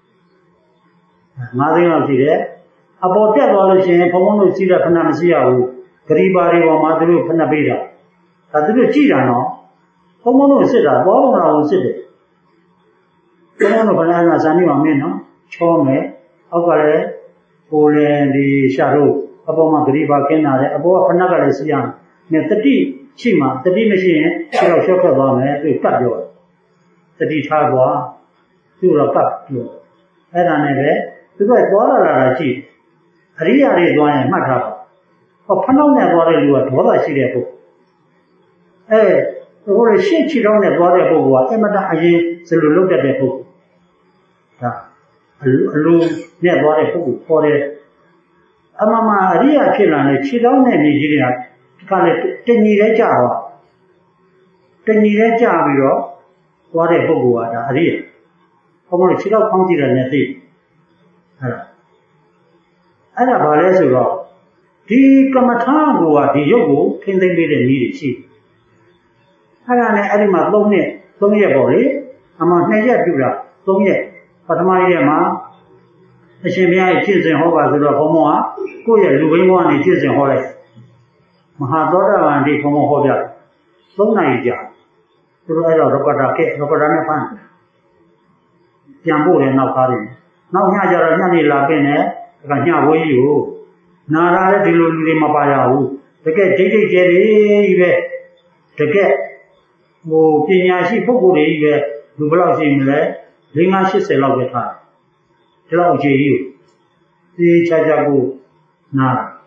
ငါးသိန်းလောက်ရှိတယ်အပေါ်တက်သွားလို့ရှိရင်ဘုံဘုံတို့စီးတဲ့ခဏမရှိရဘူးဂရိပါတွေပေါ်မှာသူတို့ခဏပေးတာဒါသူတို့ကြည့်တာနော်ဘုံဘုံတို့စစ်တာဘောလုံးတော်ကိုစစ်တယ်ဘုံဘုံတို့ခဏကဇာတိမှာမင်းနော်ချောမယ်အောက်ကလည်းကိုလည်းဒီရှာတို့အပေါ်မှာဂရိပါခင်းတာလေအပေါ်ကခဏကလည်းစီးရမယ်တတိရှိမှတတိမရှိရင်ခြေတော့ရှော့ခတ်သွားမယ်သူကတ်ပြောတတိထားသွားသူတော့ကတ်ပြောအဲ့ဒါနဲ့ပဲသူကသွားလာလာတာရှိအရိယာတွေသွားရင်မှတ်ထားပါဟောဖနှောင်းနဲ့သွားတဲ့လူကဒေါသရှိတဲ့ပုဂ္ဂိုလ်အဲဟိုရရှင်းချီတောင်းနဲ့သွားတဲ့ပုဂ္ဂိုလ်ကအမတအရင်စလိုလုပ်တတ်တဲ့ပုဂ္ဂိုလ်ဒါအလိုနဲ့သွားတဲ့ပုဂ္ဂိုလ်ခေါ်တဲ့အမမအရိယာဖြစ်လာတဲ့ခြေတောင်းနဲ့နေကြီးတွေကခါလေတညီလဲကြာသွားတညီလဲကြာပြီးတော့သွားတဲ့ပုဂ္ဂိုလ်ကဒါအရိယာဘုံဘုံခြေတော့ဖောင်းကြည့်တယ်နဲ့သိအဲ့ဒါအဲ့ဒါဘာလဲဆိုတော့ဒီကမ္မထာကိုကဒီရုပ်ကိုထိမ့်သိမ့်ပေးတဲ့နည်းတွေရှိအဲ့ဒါနဲ့အဲ့ဒီမှာသုံးနှစ်သုံးရက်ပေါ့လေအမှနှစ်ရက်ပြုတာသုံးရက်ပထမရက်မှာအရှင်ဘုရားရဲ့ကျင့်စဉ်ဟောပါဆိုတော့ဘုံဘုံကကိုယ့်ရဲ့လူဘိန်းဘဝနေကျင့်စဉ်ဟောလိုက်မဟာသောတာပန်ဒီဘုံဘုံဟောပြသုံးနာရီကြာသူတို့အဲ့တော့ရပတာကဲရပတာနဲ့ဖမ်းပြန်ဖို့လည်းနောက်ကားတယ်နောက်ညကျတော့ညနေလာပင်းနဲ့ကညဝေးကြီးကိုနာရာလည်းဒီလိုလူတွေမပါရဘူးတကယ်ဒိတ်ဒိတ်ကျဲတွေကြီးပဲတကယ်ဟိုပညာရှိပုဂ္ဂိုလ်တွေကြီးပဲလူဘယ်လောက်ရှိမလဲ၄၅၈၀လောက်ပဲထားဒီလောက်အခြေကြီးကိုသိချာချာကိုနာ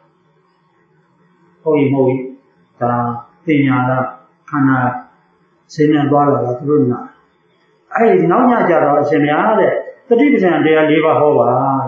ဟုတ်ရင်မဟုတ်ရင်ဒါပညာလားခန္ဓာစိတ်နဲ့သွားလာတာသူတို့နာအဲ့ဒီနောက်ညကျတော့အရှင်များတဲ့တတိပဌာန်တရား၄ပါးဟောပါ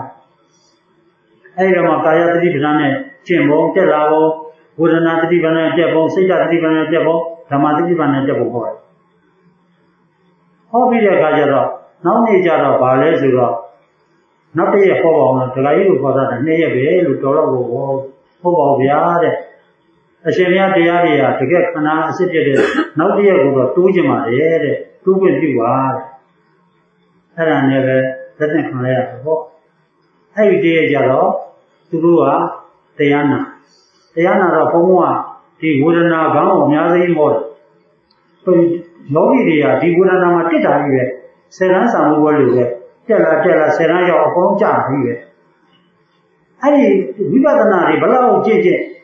အဲ့ဒီတော့ကာယတတိပဌာန်နဲ့ကျင့်ဖို့တက်လာဖို့ဝေဒနာတတိပဌာန်နဲ့တက်ဖို့စိတ်တတိပဌာန်နဲ့တက်ဖို့ဓမ္မတတိပဌာန်နဲ့တက်ဖို့ဟောတယ်ဟောပြီးတဲ့အခါကျတော့နောက်နေ့ကျတော့ဗာလဲဆိုတော့နောက်တစ်ရက်ဟောပါအောင်ဒကာကြီးကိုခေါ်တာနှစ်ရက်ပဲလို့တော်တော့ကိုဟောဟောပါဗျာတဲ့အရှင်မြတ်တရားတွေကတကယ်ခန္ဓာအစစ်ပြတဲ့နောက်တစ်ရက်ကိုတော့တိုးကျင်ပါတယ်တဲ့တိုးခွင့်ပြုပါတဲ့အဲ့ဒါနဲ့ပဲသက်သက်ခံရရတာပေါ့အဲ့ဒီတည်းကြတော့သူတို့ကတရားနာတရားနာတော့ဘုံဘုံကဒီဝေဒနာခေါင်းကိုအများကြီးဟောတယ်ယောဂီတွေကဒီဝေဒနာမှာတက်တာကြီးပဲဆယ်ရန်ဆောင်ဘွယ်လိုပဲတက်လာတက်လာဆယ်ရန်ရောက်အကုန်ကြာပြီပဲအဲ့ဒီဝိပဿနာတွေဘလောက်ကြည့်ကြည့်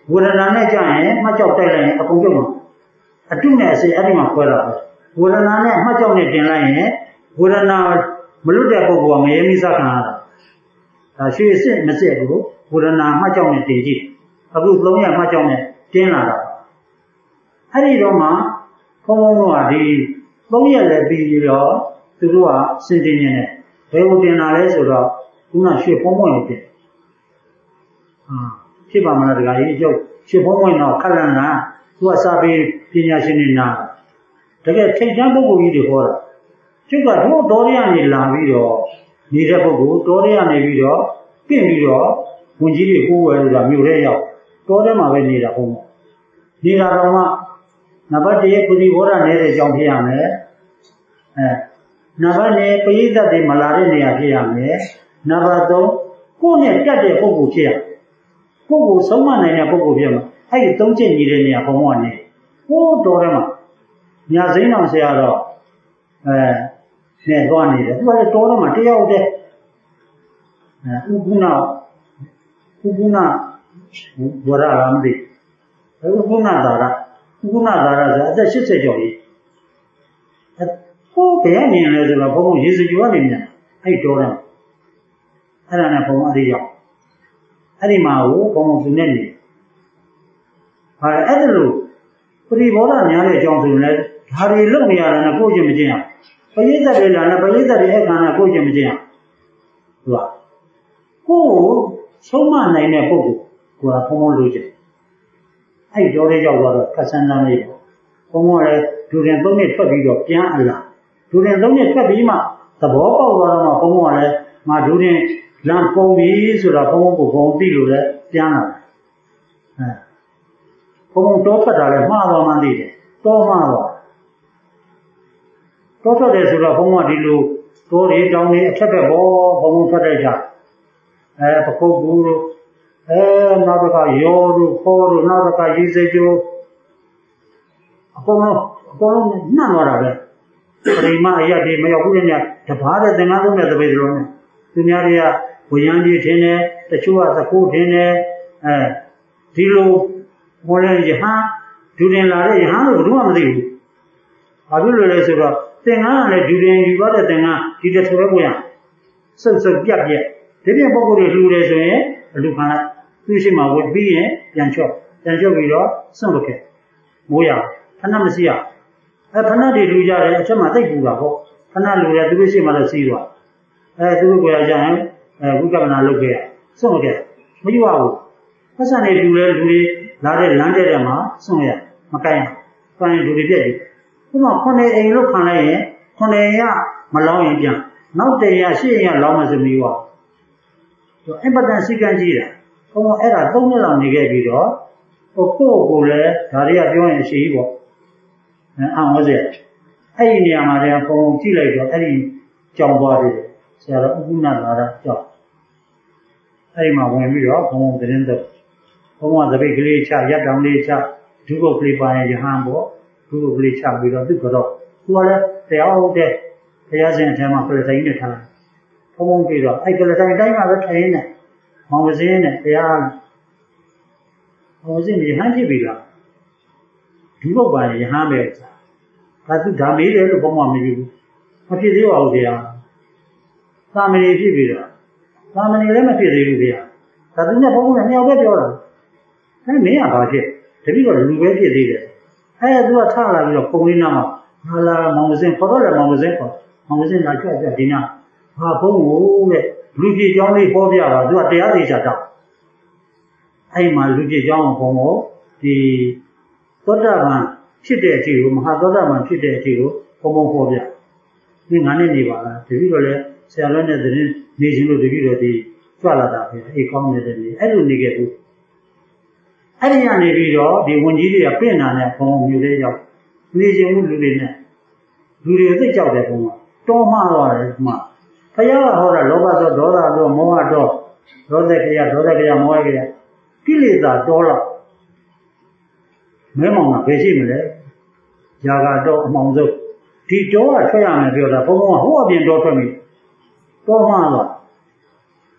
ဝေဒနာနဲ့ကြာရင်မှတ်ကြောက်တိုက်လိုက်ရင်အကုန်ပြုတ်မှာအတုနဲ့အစေအဲ့ဒီမှာခွဲတာပဲဝေဒနာနဲ့မှတ်ကြောက်နဲ့တင်လိုက်ရင်ဝေဒနာမလွတ်တဲ့ပုဂ္ဂိုလ်ကမရေမိစားခံရတာဒါရွှေစစ်မစစ်ဘူးဝေဒနာမှတ်ကြောက်နဲ့တင်ကြည့်အခုသုံးရက်မှတ်ကြောက်နဲ့တင်းလာတာအဲ့ဒီတော့မှဘုံဘုံတို့ကဒီသုံးရက်လည်းပြီးပြီးတော့သူတို့ကစင်တင်နေတယ်ဘယ်ကိုတင်လာလဲဆိုတော့ခုနရွှေဖုံးပွင့်ကိုတင်ဟာဖြစ်ပါမလားတခါကြီးကျုပ်ရွှေဖုံးပွင့်တော့ခက်လန့်တာသူကစာပေပညာရှင်တွေနာတကယ်ထိတ်တန်းပုဂ္ဂိုလ်ကြီးတွေဟောတာကျုပ်ကတော့တော်ရရနေလာပြီးတော့နေတဲ့ပုဂ္ဂိုလ်တော်ရရနေပြီးတော့ပြင်ပြီးတော့ဝင်ကြီးတွေဟိုးဝဲလို့ကမြို့ထဲရောက်တော်ထဲမှာပဲနေတာဟုတ်မနေတာတော့မှနံပါတ်တစ်ရဲ့ပုရိဘောဓနေတဲ့အကြောင်းဖြစ်ရမယ်အဲနံပါတ်နှစ်ပရိသတ်တွေမလာတဲ့နေရာဖြစ်ရမယ်နံပါတ်သုံးကိုယ့်နဲ့တက်တဲ့ပုဂ္ဂိုလ်ဖြစ်ရကိုယ့်ကိုဆုံးမနိုင်တဲ့ပုဂ္ဂိုလ်ဖြစ်မှာအဲ့ဒီသုံးချက်ညီတဲ့နေရာဘုံဘုံကနေဟိုးတော်ထဲမှာညာစိမ်းအောင်ဆရာတော့အဲနဲ့သွားနေတယ်သူကလည်းတော်ထဲမှာတယောက်တည်းအဲဥပုနာဥပုနာဝရလာမသိဥပုနာသာရဥပုနာသာရဆိုအသက်၈၀ကျော်ကြီးဟိုဘယ်နေလဲဆိုတော့ဘုံဘုံရေစကြိုကနေမြန်အဲ့တော်တယ်အဲ့ဒါနဲ့ဘုံအရိရောက်အဲ့ဒီမှာကိုဘုံဘုံသူနဲ့နေဟာအဲ့ဒါလို့ပရိဘောဓများတဲ့အကြောင်းဆိုရင်လည်းဒါတွေလုံနေရတယ်နဲ့ကိုယ့်ချင်းမချင်းအောင်ပရိသတ်တွေလာနဲ့ပရိသတ်တွေအခါနဲ့ကိုယ့်ချင်းမချင်းအောင်သူကကိုယ်ဆုံးမနိုင်တဲ့ပုဂ္ဂိုလ်ကဘုံဘုံလိုချင်အဲ့တော်လေးရောက်သွားတော့ခက်ဆန်းဆန်းလေးပေါ့ဘုံဘုံလည်းဒူရင်သုံးနှစ်ထွက်ပြီးတော့ပြန်အလာဒူရင်သုံးနှစ်ထွက်ပြီးမှသဘောပေါက်သွားတော့ဘုံဘုံကလည်းငါဒူရင်လမ်းပုံပြီးဆိုတော့ဘုံဘုံကိုဘုံသိလို့လည်းပြန်လာတယ်အဲဘုံဘုံတောထွက်တာလည်းမှားသွားမှသိတယ်တောမှားသွားတောထွက်တယ်ဆိုတော့ဘုံဘုံကဒီလိုတောတွေတောင်တွေအထက်ဘက်ဘောဘုံဘုံထွက်တဲ့ကြအဲပခုတ်ဘူးတို့အဲနောက်တစ်ခါရောတို့ခေါ်တို့နောက်တစ်ခါရေးစိတ်ကျိုးအကုန်လုံးအကုန်လုံးနှံ့သွားတာပဲပရိမအရက်တွေမရောက်ဘူးညတပားတဲ့သင်္ကန်းသုံးတဲ့တပည့်တော်နဲ့သူများတွေကဝရမ်းကြီးထင်းတယ်တချို့ကသခိုးထင်းတယ်အဲဒီလိုဘောလဲရဟန်းဒူရင်လာတဲ့ရဟန်းလို့ဘယ်သူမှမသိဘူးဘာဖြစ်လို့လဲဆိုတော့သင်္ကန်းကလည်းဒူရင်ယူသွားတဲ့သင်္ကန်းဒီတစ်ထုံပဲဝင်ရစုပ်စုပ်ပြက်ပြက်ဒီပြင်ပုဂ္ဂိုလ်တွေလှူတယ်ဆိုရင်အလှခံလိုက်သူရှိမှဝတ်ပြီးရင်ပြန်ချော့ပြန်ချော့ပြီးတော့စွန့်ပခဲ့မိုးရဖဏမရှိရအဲဖဏတွေလှူကြတယ်အချက်မှတိတ်ပူတာပေါ့ဖဏလှူတယ်သူတို့ရှိမှလည်းစီးသွားအဲသူတို့ကိုရကြရင်အဲဝိကပနာလုပ်ခဲ့ရစွန့်ခဲ့မယူရဘူးပတ်စံတွေလှူလဲလူတွေလာတဲ့လမ်းတဲ့တဲ့မှာစွန့်ရမကိုင်းရကိုင်းလူတွေပြက်တယ်ခုမှခုနှစ်အိမ်လို့ခံလိုက်ရင်ခုနှစ်အိမ်ကမလောင်းရင်ပြန်နောက်တရရှစ်အိမ်ကလောင်းမှစမီးွားသူအင်ပတန်စိတ်ကန်းကြီးတာဘုံအဲ့ဒါသုံးနှစ်လောက်နေခဲ့ပြီးတော့ဟိုကိုယ့်ကိုယ်လည်းဒါတွေကပြောရင်အရှိကြီးပေါ့အဲအောင်ဝစေအဲ့ဒီနေရာမှာလည်းဘုံကြည့်လိုက်တော့အဲ့ဒီကြောင်သွားတယ်ဆရာတော်ဥပုနာသာရကြောင်အဲ့ဒီမှာဝင်ပြီးတော့ဘုံသတင်းတော့ဘုံကသပိတ်ကလေးချရက်တောင်လေးချဒုက္ခကလေးပါရင်ယဟန်ပေါ့ဒုက္ခကလေးချပြီးတော့သူကတော့သူကလည်းတရားဟုတ်တဲ့တရားစဉ်အထက်မှာပြည့်စုံနေထားတယ်ဘုံဘုံကြည့်တော့အဲ့ကလေးတိုင်းတိုင်းမှာပဲထိုင်နေမောင်ပစင်းနဲ့တရားမောင်ပစင်းယဟန်ဖြစ်ပြီလားဒုက္ခပါရင်ယဟန်ပဲဒါသူဒါမေးတယ်လို့ဘုံမှမယူဘူးမဖြစ်သေးပါဘူးဗျာသာမဏေဖြစ်ပြီလားသာမဏေလည်းမဖြစ်သေးဘူးဗျာဒါသူနဲ့ဘုံဘုံနဲ့နှစ်ယောက်ပဲပြောတာအဲမင်းကဘာဖြစ်တပည့်တော်လူပဲဖြစ်သေးတယ်အဲသူကထလာပြီးတော့ပုံလေးနာမှာဟာလာမောင်ပစင်းခေါ်တော့လေမောင်ပစင်းခေါ်မောင်ပစင်းလာကြွကြွဒီနာဟာဘုံကိုတဲ့လူကြီးเจ้าလေးဟောပြတာသူကတရားသေးချာတောက်အဲ့မှာလူကြီးเจ้าဘုံကိုဒီသောတာပန်ဖြစ်တဲ့အချိန်ကိုမဟာသောတာပန်ဖြစ်တဲ့အချိန်ကိုဘုံဘုံဟောပြဒီငါနဲ့နေပါလားတပည့်တော်လည်းဆရာတော်နဲ့သတင်းနေရှင်လို့တပည့်တော်ဒီကြွလာတာပဲအေးကောင်းနေတဲ့နေအဲ့လိုနေခဲ့ဘူးအဲ့ဒီကနေပြီးတော့ဒီဝန်ကြီးတွေကပြင့်နာနဲ့ဘုံမျိုးလေးရောက်နေရှင်မှုလူတွေနဲ့လူတွေသိကြောက်တယ်ဘုံကတောမှားသွားတယ်ဒီမှာဘုရားကဟောတာလောဘသောဒေါသသောမောဟသောဒေါသကရဒေါသကရမောဟကရကိလေသာတောလောက်မဲမောင်ကဘယ်ရှိမလဲຢာကတော့အမှောင်ဆုံးဒီတောကထွက်ရမယ်ပြောတာဘုံဘုံကဟိုအပြင်တောထွက်ပြီတောမှားသွားတ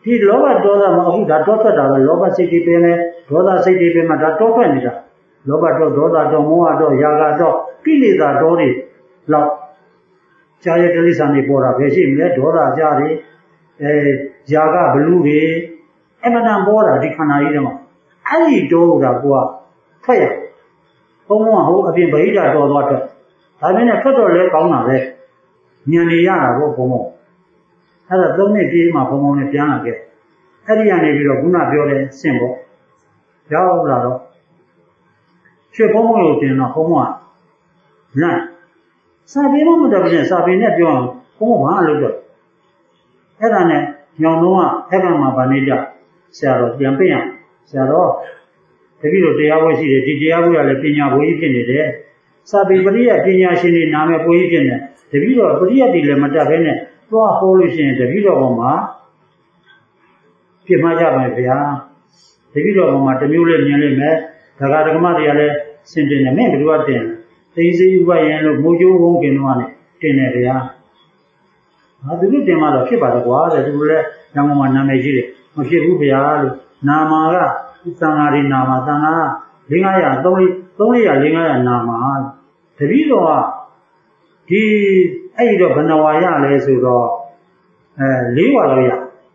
ဒီလောဘဒေါသမှာအခုဒါတောထွက်တာပဲလောဘစိတ်တွေပင်နဲ့ဒေါသစိတ်တွေပင်မှာဒါတောထွက်နေတာလောဘတော့ဒေါသတော့မောဟတော့ຢာကတော့ကိလေသာတော့တွေလောက်ကြာရတိလိစ္ဆာန်တွေပေါ်တာပဲရှိမလဲဒေါသကြားတွေအဲຢာကဘလူးတွေအမှန်တန်ပေါ်တာဒီခန္ဓာကြီးထဲမှာအဲ့ဒီတော့တာကိုကထွက်ရဘုံဘုံကဟိုအပြင်ဗဟိတတော်သွားထွက်ဒါပေမဲ့ထွက်တော့လဲကောင်းတာပဲဉာဏ်နေရတာပေါ့ဘုံဘုံအဲ့ဒါသုံးနှစ်ပြေးမှဘုံဘုံနဲ့ပြန်လာခဲ့အဲ့ဒီကနေပြီးတော့ခုနပြောတဲ့ဆင့်ပေါ့ရောက်လာတော့ရွှေဘုံဘုံလို့တင်တော့ဘုံဘုံကလန့်စာပေမမတော်ပြင်စာပေနဲ့ပြောအောင်ဘုံဘုံဘာလို့တော့အဲ့ဒါနဲ့ညောင်တော့အဲ့ကမှာဗာနေကြဆရာတော်ပြန်ပြင်ရဆရာတော်တပည့်တော်တရားဝဲရှိတယ်ဒီတရားဝဲကလည်းပညာဘိုးကြီးဖြစ်နေတယ်စာပေပရိယပညာရှင်တွေနာမည်ဘိုးကြီးဖြစ်နေတပည့်တော်ပရိယတ်တွေလည်းမတတ်ဘဲနဲ့သွားဟောလို့ရှိရင်တပည့်တော်ပေါ်မှာပြစ်မှားကြပါဗျာတပည့်တော်ပေါ်မှာတမျိုးလေးမြင်လိမ့်မယ်ဒကာဒကမတွေကလည်းစင်တင်နေမင်းဘယ်သူကတင်သိသိဥပယံလို့မိုးကျိုးဝုန်းကင်တော့နဲ့တင်နေဗျာဟာသူတို့တင်မှတော့ဖြစ်ပါတယ်ကွာတဲ့သူတို့လည်းညောင်မှာနာမည်ကြီးတယ်မဖြစ်ဘူးဗျာလို့နာမာကသံဃာတွေနာမာသံဃာ၄၅ရာ၃၄၃၄ရာ၄၅ရာနာမာတပည့်တော်ကဒီအဲ့ဒီတော့ဘဏ္ဍဝါရလဲဆိုတော့အဲ၄ဝါတော့ရ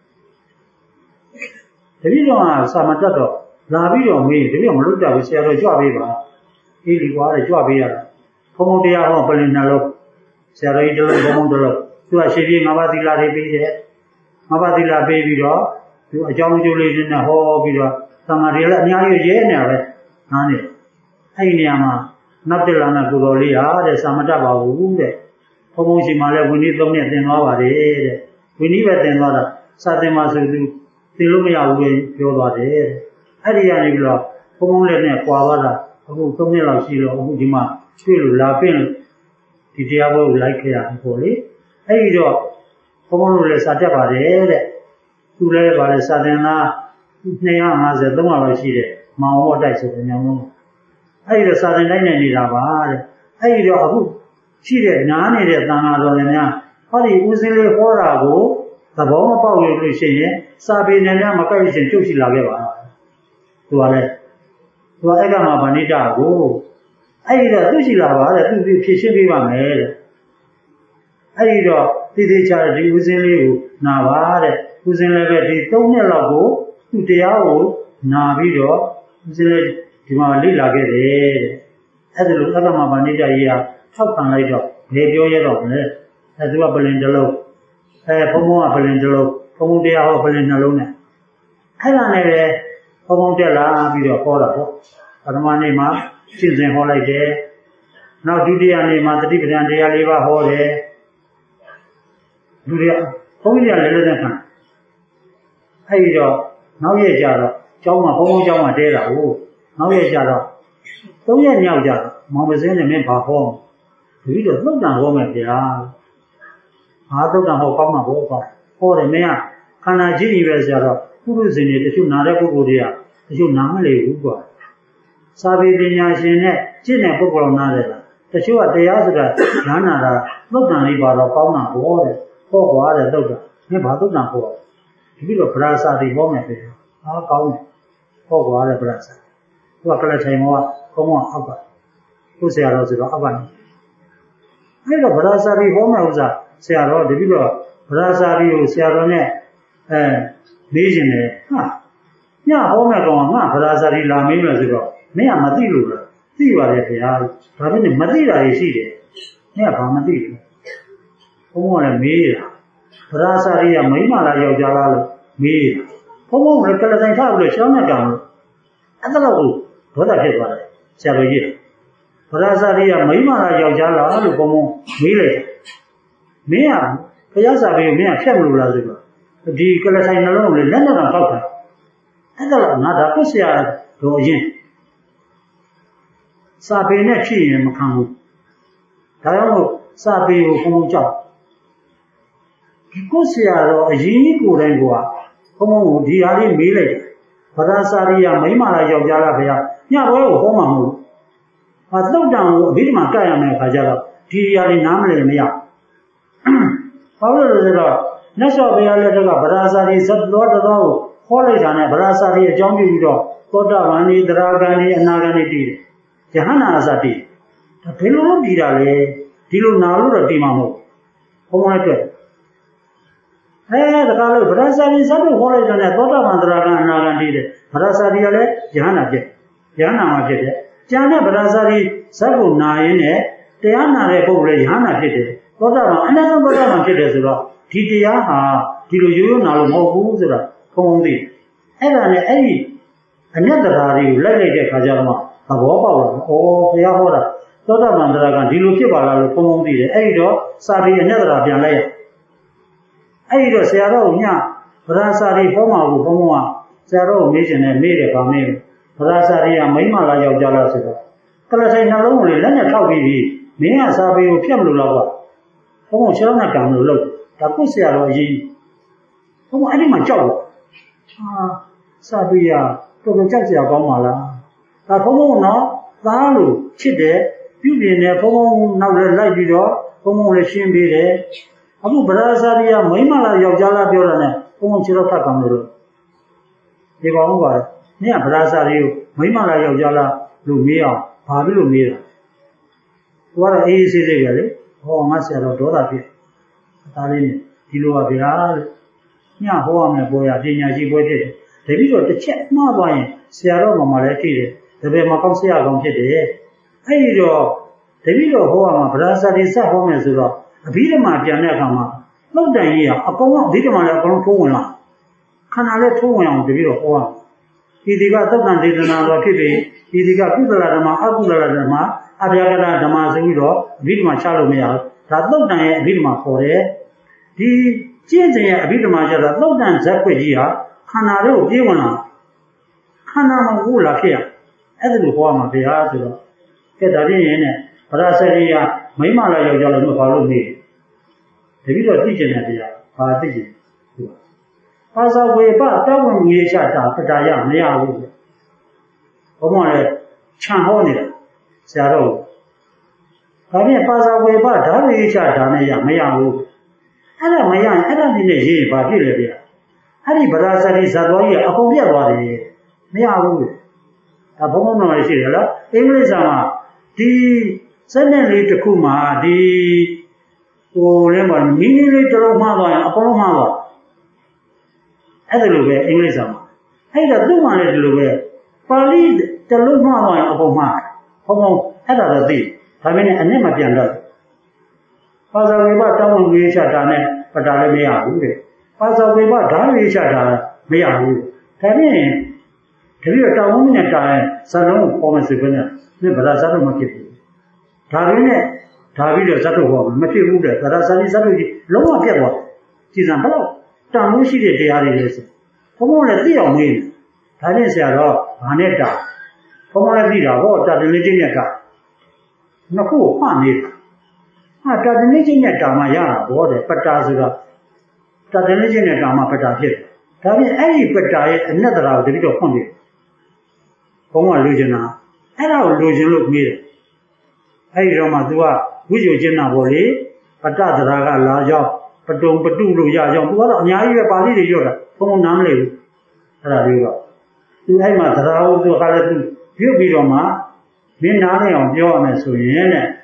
တပည့်တော်ကစာမတက်တော့လာပြီးတော့မေးတပည့်တော်မလုပ်ကြဘူးဆရာတော်ကြွပေးပါအေးဒီကွာတဲ့ကြွပေးရတာဘုံဘုံတရားဟောပလင်နှလုံးဆရာတော်ကြီးတလုံးဘုံဘုံတလုံးသူကရှင်းပြငါးပါးသီလတွေပေးတယ်ငါးပါးသီလပေးပြီးတော့သူအကြောင်းအကျိုးလေးတွေနဲ့ဟောပြီးတော့သံဃာတွေလည်းအများကြီးရဲနေပဲနားနေအဲ့ဒီနေရာမှာနတ်တက်လာတဲ့ကိုယ်တော်လေးဟာတဲ့စာမတတ်ပါဘူးတဲ့ဘုံဘုံရှိမှလည်းဝိနည်းသုံးနဲ့သင်သွားပါတယ်တဲ့ဝိနည်းပဲသင်သွားတာစာသင်မှာဆိုသူသင်လို့မရဘူးလေပြောသွားတယ်အဲ့ဒီကနေပြီးတော့ဘုံဘုံလည်းနဲ့ကြွာသွားတာအခုသုံးနှစ်လောက်ရှိတော့အခုဒီမှာချွေးလို့လာပင့်လို့ဒီတရားပွဲကိုလိုက်ခဲ့ရတယ်ပေါ့လေအဲ့ဒီတော့ဘုံဘုံတို့လည်းစာတတ်ပါတယ်တဲ့သူလည်းပါလေစာသင်လား၂၅၀ ၃၀၀လောက်ရှိတယ်မောင်ဟောတိုက်ဆိုတဲ့ညောင်းလုံးအဲ့ဒီတော့စာသင်တိုင်းနေနေတာပါတဲ့အဲ့ဒီတော့အခုရှိတဲ့နားနေတဲ့သံဃာတော်တွေများဟောဒီဦးစင်းလေးဟောတာကိုသဘောမပေါက်လို့ရှိရင်စာပေနဲ့များမကိုက်ရှင်ကျုပ်ရှိလာခဲ့ပါသူကလည်းသူကအဲ့ကမှာဗဏိတကိုအဲ့ဒီတော့သူရှိလာပါတဲ့သူဖြည့်ရှင်းပေးပါမယ်တဲ့အဲ့ဒီတော့တိတိကျတဲ့ဒီဦးစင်းလေးကိုနာပါတဲ့ဦးစင်းလည်းပဲဒီ၃နှစ်လောက်ကိုသူတရားကိုနာပြီးတော့ဦးစင်းလေးဒီမှာလေ့လာခဲ့တယ်တဲ့အဲ့ဒါလိုအက္ကမဗဏိတကြီးကထောက်ခံလိုက်တော့ဘယ်ပြောရတော့မလဲအဲသူကပလင်တစ်လုံးအဲဘုံဘုံကပလင်တစ်လုံးဘုံဘုံတရားဟောပလင်နှလုံးနဲ့အဲ့ဒါနဲ့ပဲဘုံဘုံတက်လာပြီးတော့ဟောတာပေါ့ပထမနေ့မှာရှင်းစဉ်ဟောလိုက်တယ်နောက်ဒုတိယနေ့မှာတတိပဌာန်တရား၄ပါးဟောတယ်ဒုတိယဘုန်းကြီးကလည်းလည်းသက်ခံအဲ့ဒီတော့နောက်ရက်ကျတော့ကျောင်းမှာဘုံဘုံကျောင်းမှာတဲတာဟုတ်နောက်ရက်ကျတော့သုံးရက်မြောက်ကျတော့မောင်မစင်းနဲ့မင်းဘာဟောဒီလိုသုတ်တန်ဟောမယ်ဗျာဟာသုတ်တန်ဟောကောင်းမှာဘောကောဟောတယ်မင်းကခန္ဓာကြည့်ပြီးပဲဆရာတော့ပုရုဇဉ်တွေတချို့နာတဲ့ပုဂ္ဂိုလ်တွေကတချို့နာမလေဘူးကွာစာပေပညာရှင်နဲ့ကျင့်တဲ့ပုဂ္ဂိုလ်နားတယ်လားတချို့ကတရားဆိုတာဉာဏ်နာတာသုတ်တန်လေးပါတော့ကောင်းတာဟောတယ်ဟောကွာတဲ့သုတ်တန်မင်းဘာသုတ်တန်ဟောဒီပြီးတော့ဗရာစာတွေဟောမယ်ဗျာဟာကောင်းတယ်ဟောကွာတဲ့ဗရာစာသူကကလထိုင်မောကကောင်းအောင်အောက်ကသူ့ဆရာတော်ဆိုတော့အောက်ကနေအဲ့တော့ဗရာစာတွေဟောမယ်ဥစ္စာဆရာတော်တပည့်တော့ဗရာစာတွေကိုဆရာတော်နဲ့အဲမေးရှင်တယ်ဟာညဟောမယ်ကောင်ကငါဗရာစာတွေလာမေးမယ်ဆိုတော့မင်းကမသိလို့လားသိပါတယ်ခင်ဗျာဒါပေမဲ့မသိတာတွေရှိတယ်မင်းကဘာမသိဘူးဘုံဘုံကလည်းမေးတာဗရာစာတွေကမိန်းမလားယောက်ျားလားလို့မေးတာဘုံဘုံကလည်းကလတိုင်ထားပြီးတော့ရှောင်းနေကြလို့အဲ့ဒါတော့ဒေါသဖြစ်သွားတယ်ဆရာတော်ကြီးဗရာစာတွေကမိန်းမလားယောက်ျားလားလို့ဘုံဘုံမေးလိုက်မင်းကဘုရားစာပေကိုမင်းကဖြတ်မလို့လားဆိုတော့ဒီကလတိုင်နှလုံးကိုလည်းလက်နဲ့တော့တောက်တာအဲ့ဒါတော့ငါဒါကိုဆရာတော်ရင်စာပေနဲ့ဖြစ်ရင်မခံဘူးဒါကြောင့်မို့စာပေကိုဘုံဘုံကြောက်ဒီကိုဆရာတော်အရင်ကြီးကိုယ်တိုင်ကဘုံဘုံကိုဒီဟာလေးမေးလိုက်တယ်ဗရာစာရိယမိမလာယောက်ျားလားဗျာညဘွဲကိုဟောမှာမဟုတ်ဘူးဟာတုတ်တံကိုအဘိဓမ္မာကတ်ရမယ်ခါကြတော့ဒီဟာလေးနားမလည်မရဘာလို့လဲဆိုတော့ Not so we are little Brasari, Sub Lord of all, Holly and Brasari, a jungle widow, Kota Vani, Dragani, and Nagani. Jahana Azati. The Pilo Dirale, Tilu Nalu Timamo. Homonato. Eh, the color Brasari is other Holly and a Kota Mandraga and Nagani. Brasari, Jahana Jet. Jana Jet. Jana Brasari, Sabu Naine, Tiana Repore, Hana Jet. Kota, another Kota Jet. Titia, Tilu Nalu Zura, Kondi. And any another Hari, Lady Kajama, a Wapa, or Yahora, Tota Mandragan, Dilukibala, Kondi, Aido, Sari, another Abian. Aido, Sero, Nya, Brasari, Homa, Homoa, Sero, Mission, and Made a Pamil, Brasari, and Maimala Yajalasa. Kalasai not only Lena Tavi, Mia Sabi, Piamulava. Homo Sharana Kamu. Tapusia, Come any my job. Ah, Sabia, to the Jasia Gomala. A Pomo no, Valu, Chide, Pubian, Pomo, now the light video, Pomo, the Shimbi there. Abu Brazaria, Maimala, Yojala, Biolane, Pomo Chirota Camero. They go over. Near Brazario, Maimala Yojala, Lumia, Pavilu Mira. What is it really? Oh, Marcelo Dora. Talin, Tilo Viral, Nya Home, Boya, Dina Gibote, the video to check my wine, Sierra Malati, the Bemacosia Gomte. Aido, the video Home, Brasa is a home as well. A Vidama Janakama, no day, upon Vidama upon Puna. Can I let two on the video Home? Idiga Tokan did another Tibi, Idiga Pudaladama, Abuladama, Abiagada Damazudo, Vidma Chalomia. That no day, Vidma for it. The changing a bit of my other, no dance up with you, Canaro, Divana, Canama Gula here, as the form of the Arthur. Get a ring in it, but I said, Maimala Yojala follow me. The video teaching at the are teaching. As I way back, that one we shut up, but I am near. Omore, Chanhoni, Saro. I mean, pass away back, that we shut down, Mayamu. Ada Mayan, ada di Nigeria, bagi dia. Hari berasa di Sarawak, apa dia buat ini? Ni aku. Apa pun nama dia lah. English sama di sana ni terkuma di orang mana mini ni terlalu mahal, apa pun mahal. Ada lupa English sama. Ada tu mana dulu lupa. Pali terlalu mahal, apa mahal. Kamu ada lagi. Tapi ni ane macam mana? Pasal kita tahu Malaysia dana pada Melayu, pasal kita dah Malaysia dah Melayu. Tapi, tapi tahu ni dah selalu komen sebenarnya, ni berasa tu macam. Tapi ni, tapi dia satu orang macam muda, berasa ni satu lama apa buat? Cuma kalau tamu sih dia dia hari ni. Kamu nanti yang ni, tapi saya mana dah? Kamu nanti dah, oh tak ada lagi ni dah. Nak aku apa ni? Ah, tak ada ni Dama ya, boleh peta juga. Tak ada ni Dama peta je. Tapi any peta ni another out jadi tu pun dia. Kamu lu jena, ada lu jena lu mir. Ay ramah dua, wujud jena boleh. Peta teraga lajak, petung petung lu ya, jom buat nyai ke pali dia juga. Kamu nam leh, ada juga. Ini mah terau tu kalau tu, dia bilang mah, mana yang jauh ni sunya.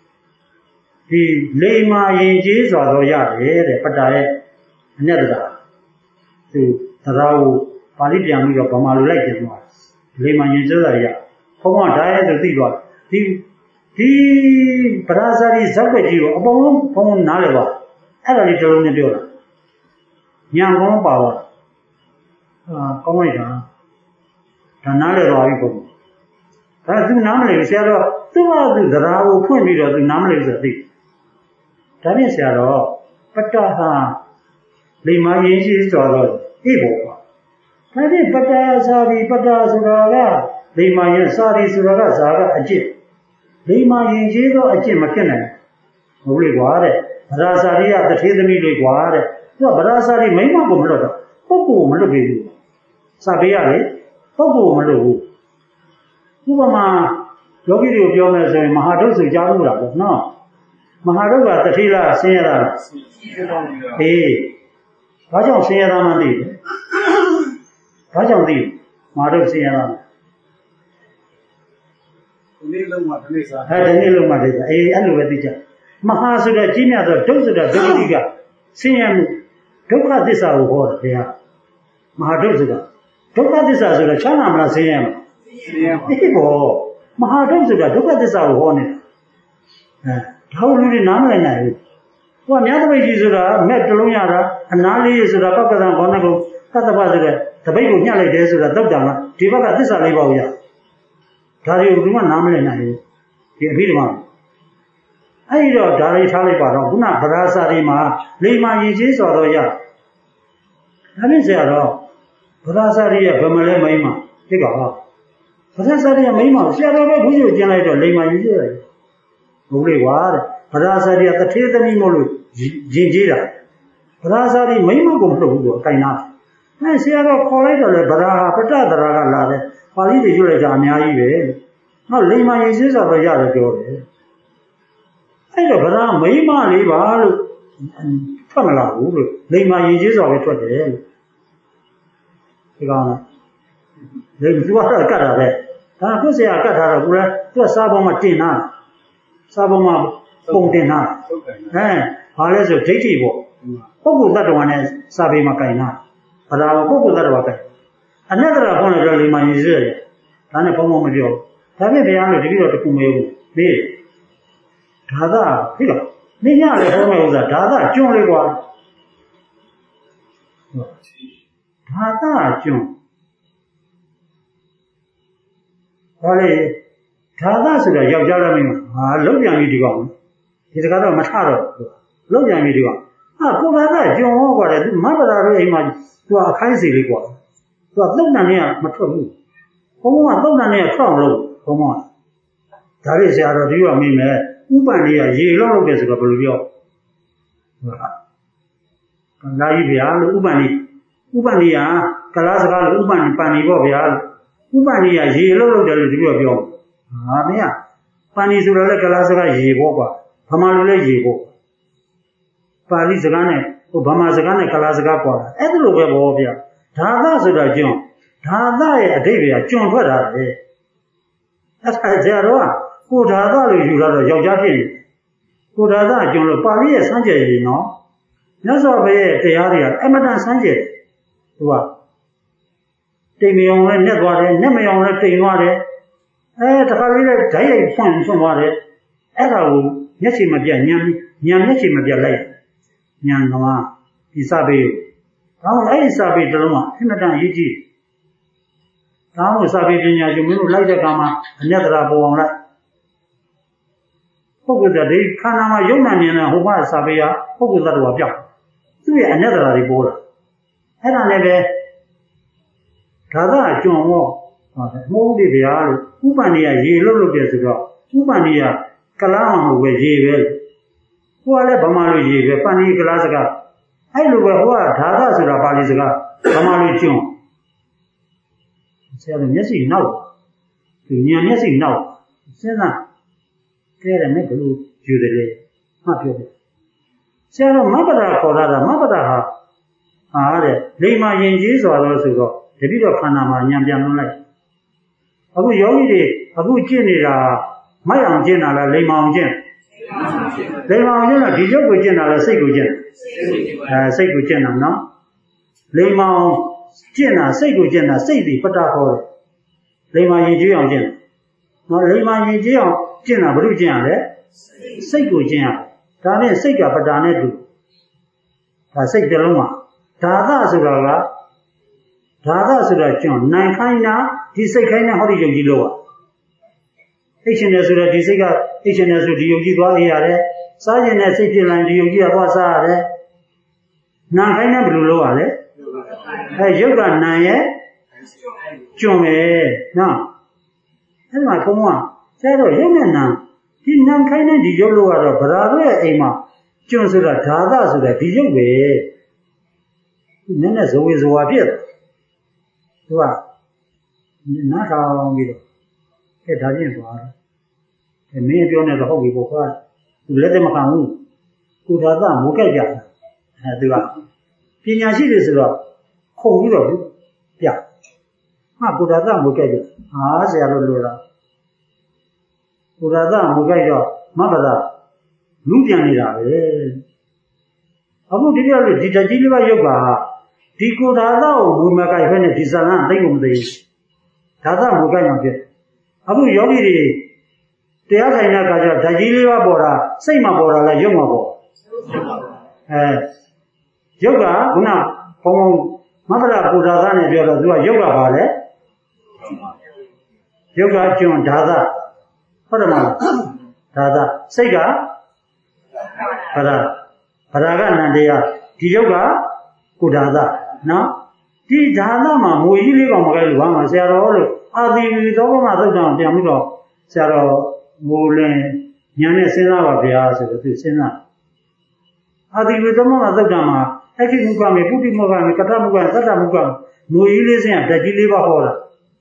Di lima inci suatu ya, deh, pada ni ada. Tu terau paling yang juga pemalu lagi semua. Lima inci suatu ya. Kamu ada tu tiga. Di di berasa di sampai jiwa. Apa pun kamu nak lepas. Ada di dalam ni dia. Yang kamu bawa. Ah, kamu itu. Dan nak lepas itu. Kalau tu nama lepas siapa? Tu ada terau pun dia tu nama lepas tu. Tapi siapa? Peta lima inci suatu ibu. Tapi peta sari peta suraga lima inci sari suraga sara aje. Lima inci tu aje macam mana? Boleh buat. Berasa dia terhenti demi boleh buat. Tu berasa dia memang boleh buat. Kau boleh buat. Sabia ni, kau boleh buat. Tu mama, jogi dia jual macam mahadus jauh lah, no. Maharuga terhila senyara. Eh, ဘာကြောင့်ဆင်းရဲသားမှသိတယ်ဘာကြောင့်သိမာတို့ဆင်းရဲသားဒီနေ့လုံးမှာဒီနေ့စားအဲဒီနေ့လုံးမှာသိတာအေးအဲ့လိုပဲသိကြမဟာဆိုတဲ့ကြီးမြတ်သောဒုက္ခဆိုတာဒုက္ခတိကဆင်းရဲမှုဒုက္ခသစ္စာကိုဟောတယ်တရားမဟာဒုက္ခဆိုတာဒုက္ခသစ္စာဆိုတာချမ်းသာမလားဆင်းရဲမလားဆင်းရဲပါဒီပေါ်မဟာဒုက္ခဆိုတာဒုက္ခသစ္စာကိုဟောနေတာအဲဒါကိုလူတွေနားမလည်နိုင်ဘူးဟိုကမြတ်တပိတ်ကြီးဆိုတာမက်တလုံးရတာအနာလေးဆိုတာပက္ကသံဘောနကုသတ္တပဆိုတဲ့တပိတ်ကိုညှက်လိုက်တယ်ဆိုတာတုတ်တံကဒီဘက်ကသစ္စာလေးပါးကိုရဒါတွေကိုဘယ်မှနားမလည်နိုင်ဘူးဒီအဘိဓမ္မာအဲ့ဒီတော့ဒါလေးထားလိုက်ပါတော့ခုနဗရာစာတွေမှာလိမ္မာရင်ချင်းဆိုတော့ရဒါနဲ့ဆရာတော့ဗရာစာတွေရဲ့ဗမလဲမိမ့်မှာသိပါလားဗရာစာတွေရဲ့မိမ့်မှာဆရာတော်ပဲဘုရားကျင်လိုက်တော့လိမ္မာရင်ချင်းရတယ်ဘုလေးကွာတဲ့ဗရာစာတွေကတထေးသမီးမို့လို့ရင်ကြီးတာဗရာစာတွေမိမ့်မကိုမဟုတ်ဘူးတော့အကိုင်နာအဲဆရာတော်ခေါ်လိုက်တော့လေဗရာဟာပတ္တတရာကလာတယ်ပါဠိတွေရွတ်လိုက်တာအများကြီးပဲနောက်လိမ္မာရင်ချင်းဆိုတော့ရတယ်ပြောတယ်အဲ့တော့ဗရာမိမလေးပါလို့ထွက်မလာဘူးလို့လိမ္မာရင်ချင်းဆိုပဲထွက်တယ်လို့ဒီကောင်ကလေသူကတော့ကတ်တာပဲဒါကိုဆရာကတ်ထားတော့ကိုလည်းသူကစားပေါ်မှာတင်တာစားပေါ်မှာပုံတင်တာဟမ်ဘာလဲဆိုဒိဋ္ဌိပေါ့ပုဂ္ဂိုလ်တ attva နဲ့စာပေမှာကင်တာဗရာကိုပုဂ္ဂိုလ်တ attva ကင်အနတ္တရာခေါ်နေတော့လိမ္မာရင်ချင်းရတယ်ဒါနဲ့ဘုံဘုံမပြောဒါဖြင့်ဘုရားလို့တပည့်တော်တခုမေးဘူးမေးဒါသာဟိလားနေညလေဟောမယ်ဥစ္စာဒါသာကျွန်းလေးကွာဒါသာကျွန်းဘာလဲဒါသာဆိုတော့ယောက်ျားလည်းမင်းဟာလုံးပြန်ပြီးဒီကောင်ဒီတကားတော့မထတော့လုံးပြန်ပြီးဒီကောင်ဟာကိုဒါသာကျွန်းဟောကွာတယ်သူမဘရာတို့အိမ်မှာသူကအခိုင်းစီလေးကွာသူကသုတ်တန်နဲ့မထွက်ဘူးဘုံကသုတ်တန်နဲ့ထွက်အောင်လုပ်ဘုံကဒါလေးဆရာတော်ဒီကမိမယ်ဥပ္ပန္နိယရေလောက်လုပ်တယ်ဆိုတော့ဘယ်လိုပြောဟုတ်လားလာကြီးဗျာလို့ဥပ္ပန္နိဥပ္ပန္နိယကလားစကားလို့ဥပ္ပန္နိပန္နိပေါ့ဗျာဥပ္ပန္နိယရေလောက်လုပ်တယ်လို့ဒီလိုပြောဟာမင်းကပန္နိဆိုတော့လည်းကလားစကားရေပေါ့ကွာဗမာလိုလည်းရေပေါ့ပါဠိစကားနဲ့ဟိုဗမာစကားနဲ့ကလားစကားကွာအဲ့ဒါလိုပဲပေါ့ဗျာဒါသဆိုတာကျွန်းဒါသရဲ့အဓိပ္ပာယ်ကျွန်းထွက်တာလေအဲ့ဒါဆရာတော်ကကိုဒါသလို့ယူလာတော့ယောက်ျားဖြစ်နေကိုဒါသကျွန်းလို့ပါဠိရဲ့စမ်းကြယ်ရင်နော်မြတ်စွာဘုရားရဲ့တရားတွေကအမတန်စမ်းကြယ်သူကတိမ်မယုံနဲ့နှက်သွားတယ်နှက်မယုံနဲ့တိမ်သွားတယ်အဲတခါလေးလည်းဓာတ်ရိုက်ဖွင့်ဖွင့်သွားတယ်အဲ့ဒါကိုမျက်ခြေမပြတ်ညံညံမျက်ခြေမပြတ်လိုက်ညံသမားဒီစပေဒါမှအဲ့ဒီစပေတလုံးကအမတန်အရေးကြီးဒါမှစပေပညာရှင်မင်းတို့လိုက်တဲ့ကမှာအညတရာပေါ်အောင်လိုက်ပုဂ္ဂိုလ်တ ည်းခန္ဓာမှာယုံနာမြင်တဲ့ဟိုဘစာပေကပုဂ္ဂိုလ်တ attva ပြောက်သူ့ရဲ့အညတရာတွေပေါ်လာအဲ့ဒါနဲ့ပဲဒါသာအကျွံဟောဟုတ်တယ်မဟုတ်ဘူးဗျာလို့ဥပ္ပန္နိယရေလုတ်လုတ်တယ်ဆိုတော့ဥပ္ပန္နိယကလားမဟုတ်ပဲရေပဲဟိုကလည်းဗမာလိုရေပဲပန္နိကလားစကားအဲ့လိုပဲဟိုကဒါသာဆိုတာပါဠိစကားဗမာလိုကျွံဆရာကမျက်စိနောက်သူညံမျက်စိနောက်စဉ်းစားကဲတယ်နဲ့ဘယ်လိုယူတယ်လဲမှတ်ပြောတယ်ဆရာတော်မပ္ပဒါခေါ်တာမပ္ပဒါဟာဟာတဲ့လိမ္မာရင်ကြီးစွာတော့ဆိုတော့တပိတော့ခန္ဓာမှာညံပြန်လွန်လိုက်အခုယောဂီတွေအခုကျင့်နေတာမိုက်အောင်ကျင့်တာလားလိမ္မာအောင်ကျင့်လိမ္မာအောင်ကျင့်တာဒီရုပ်ကိုကျင့်တာလားစိတ်ကိုကျင့်အဲစိတ်ကိုကျင့်တာနော်လိမ္မာအောင်ကျင့်တာစိတ်ကိုကျင့်တာစိတ်ဒီပတ္တခေါ်တယ်လိမ္မာရင်ကြီးအောင်ကျင့်နော်လိမ္မာရင်ကြီးအောင်ကျင့်တာဘယ်လိုကျင့်ရလဲစိတ်ကိုကျင့်ရဒါနဲ့စိတ်ကပတ္တာနဲ့တူဒါစိတ်တစ်လုံးမှာဒါသဆိုတာကဒါသဆိုတာကျွန်းနိုင်ခိုင်းတာဒီစိတ်ခိုင်းတဲ့ဟောဒီယုံကြည်လို့อ่ะအိတ်ရှင်တယ်ဆိုတော့ဒီစိတ်ကအိတ်ရှင်တယ်ဆိုဒီယုံကြည်သွားအေးရတယ်စားခြင်းနဲ့စိတ်ဖြစ်လာရင်ဒီယုံကြည်ကသွားစားရတယ်နာခိုင်းတဲ့ဘယ်လိုလုပ်ရလဲအဲယုတ်ကနာရဲ့ကျွန်းပဲနော်အဲ့မှာဘုံကကျတော့ယုတ်နဲ့နာဒီနာခိုင်းတဲ့ဒီယုတ်လို့ကတော့ဗရာတို့ရဲ့အိမ်မှာကျွန်းဆိုတာဓာသဆိုတာဒီယုတ်ပဲနည်းနည်းဇဝေဇဝါပြည့်သူကနားထောင်ပြီးတော့အဲဒါချင်းသွားတယ်အဲမင်းပြောနေတော့ဟုတ်ပြီပေါ့ကွာသူလက်သက်မခံဘူးကိုဓာတ်မိုးကြိုက်ကြတယ်အဲသူကပညာရှိတွေဆိုတော့ခုံပြီးတော့ပြငါကိုယ်သာမွေးကြိုက်တယ်ဟာဆရာတို့လိုတာကိုယ်သာမွေးကြိုက်တော့မပဒါလူပြန်နေတာပဲအခုဒီပြောလို့ဒီတကြီးလေးပါရုပ်ကဒီကိုယ်သာကိုမွေးမကြိုက်ဖက်နဲ့ဒီဇာလန်သိကုန်မသိဘူးဒါသမွေးကြိုက်မှဖြစ်အခုယောဂီတွေတရားဆိုင်တဲ့အခါကျတော့ဓာကြီးလေးပါပေါ်တာစိတ်မှပေါ်တာလားရုပ်မှပေါ်အဲရုပ်ကခုနဘုံဘုံမပဒါကိုယ်သာနဲ့ပြောတော့သူကရုပ်ကပါလေရုပ်ကကျွန်းဓာသဟုတ်တယ်မလားဓာသစိတ်ကပရာပရာကနန္တရားဒီရုပ်ကကိုဓာသနော်ဒီဓာသမှာငွေကြီးလေးကောင်မကြိုက်လို့ဘာမှဆရာတော်လို့အာသီသောဘမှာသုတ်တံပြန်ပြီးတော့ဆရာတော်ငိုလင်းညာနဲ့စဉ်းစားပါဗျာဆိုတော့သူစဉ်းစားအာသီသောဘမှာသုတ်တံမှာအခိမုကမေပုတိမုကမေကတမုကသတ္တမုကငွေကြီးလေးစင်ကဓာကြီးလေးပါဟောတာ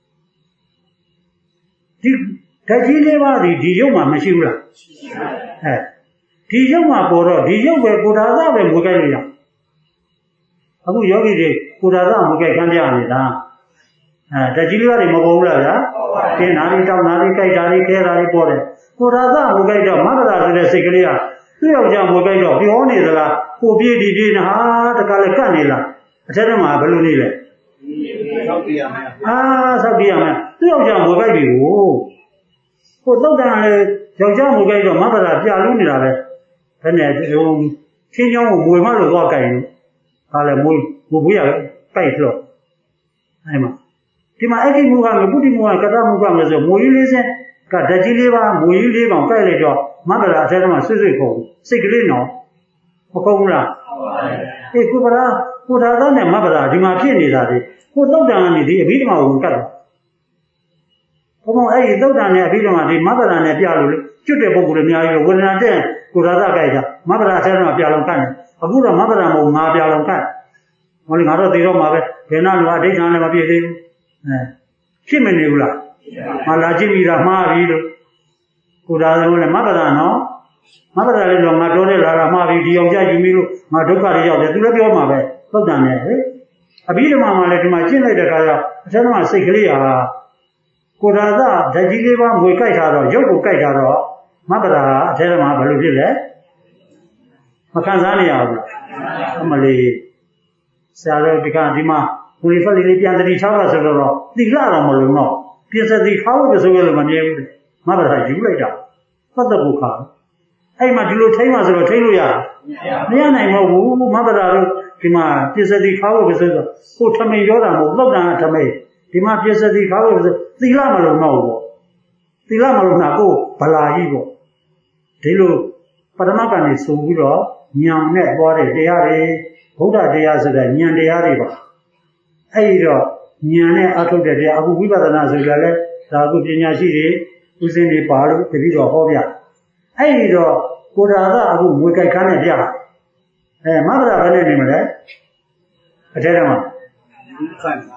ဒီဓာကြီးလေးပါဒီဒီရုပ်မှာမရှိဘူးလားအဲဒီရုပ်မှာပေါ်တော့ဒီရုပ်ပဲကိုယ်သာပဲမွေးကြိုက်လို့ရအခုယောဂီတွေကိုယ်သာမွေးကြိုက်ခံပြနေတာအဲဓာကြီးလေးပါတွေမပေါ်ဘူးလားဗျာကျင်းနာလေးတောက်နာလေးကြိုက်တာလေးခဲတာလေးပေါ်တယ်ကိုယ်သာမွေးကြိုက်တော့မတ္တရာဆိုတဲ့စိတ်ကလေးကသူ့ယောက်ျားမွေးကြိုက်တော့ပြောနေသလားကိုပြေးဒီပြေးနာတကလည်းကတ်နေလားအထက်ထဲမှာဘယ်လိုနေလဲဆောက်ပြရမယ်အာဆောက်ပြရမယ်သူ့ယောက်ျားမွေးကြိုက်ပြီကိုကိုသုတ်တန်လည်းယောက်ျားမွေးကြိုက်တော့မတ္တရာပြလို့နေတာပဲဘယ်နဲ့ဟိုချင်းချောင်းကိုမွေမလို့သွားကြိုက်လို့ဟာလည်းမွေမွေရကြိုက်လို့အဲ့မှာဒီမှာအခိမုကမပုတိမုကကတမုကမဆိုမွေကြီးလေးစင်းကဓာကြီးလေးပါမွေကြီးလေးကောင်ကြိုက်လိုက်တော့မတ္တရာအထက်ထဲမှာဆွတ်ဆွတ်ခုံစိတ်ကလေးနော်မခုံဘူးလားအေးကိုပရာကိုသာသားနဲ့မတ္တရာဒီမှာဖြစ်နေတာဒီကိုသုတ်တန်ကနေဒီအဘိဓမ္မာကိုကတ်တယ်ဘုံဘုံအဲ့ဒီသုတ်တန်နဲ့အဘိဓမ္မာဒီမတ္တရာနဲ့ပြလို့လေကျွတ်တဲ့ပုဂ္ဂိုလ်တွေအများကြီးဝေဒနာတဲ့ကိုသာသားကြိုက်တာမတ္တရာအထက်ထဲမှာပြလုံးကတ်တယ်အခုတော့မတ္တရာမဟုတ်ငါပြလုံးကတ်ဟောလေငါတော့သိတော့မှာပဲဘယ်နာလူအဋ္ဌာန်လည်းမပြည့်သေးဘူးအဲဖြစ်မနေဘူးလားမလာကြည့်မိတာမှားပြီလို့ကိုသာသားလည်းမတ္တရာနော်မတ္တရာလည်းတော့ငါပြောနေလာတာမှားပြီဒီအောင်ကြကြည့်မိလို့ငါဒုက္ခတွေရောက်တယ်သူလည်းပြောမှာပဲသုတ်တန်နဲ့ဟဲ့အဘိဓမ္မာမှာလည်းဒီမှာကျင့်လိုက်တဲ့အခါကျအထက်မှာစိတ်ကလေးဟာကိုရာသဓာကြီးလေးပါငွေကြိုက်တာတော့ရုပ်ကိုကြိုက်တာတော့မတ္တရာအထက်မှာဘယ်လိုဖြစ်လဲမခံစားနေရဘူးအမလေးဆရာတော်ဒီကဒီမှာဝိဖက်လေးလေးပြန်တတိထားပါဆိုတော့တိလာတော့မလုံးတော့ပြစ္ဆတိခါဖို့ဆိုရလို့မမြဲဘူးမတ္တရာယူလိုက်တာသတ္တပုခါအဲ့မှာဒီလိုထိမ့်မှဆိုတော့ထိမ့်လို့ရမရနိုင်မဟုတ်ဘူးမတ္တရာတို့ဒီမှာပြစ္ဆတိခါဖို့ဆိုတော့ကိုထမိန်ပြောတာမဟုတ်သုတ်တန်ကထမိန်ဒီမှာပြစ္ဆတိခါဖို့ဆိုသီလမလုံးတော့ဘူးသီလမလုံးတာကိုဗလာကြီးပေါ့ဒီလိုပရမတ်ကနေဆိုပြီးတော့ဉာဏ်နဲ့သွားတဲ့တရားတွေဗုဒ္ဓတရားဆိုတာဉာဏ်တရားတွေပါအဲ့ဒီတော့ဉာဏ်နဲ့အထုတ်တဲ့တရားအခုဝိပဿနာဆိုတာလည်းဒါအခုပညာရှိတွေဥစဉ်တွေပါလို့တတိတော်ဟောပြအဲ့ဒီတော့ကိုယ်တော်ကအခုငွေကြိုက်ခန်းနဲ့ပြအဲမတ္တရာဘယ်နဲ့နေမလဲအထဲထဲမှာခံပါ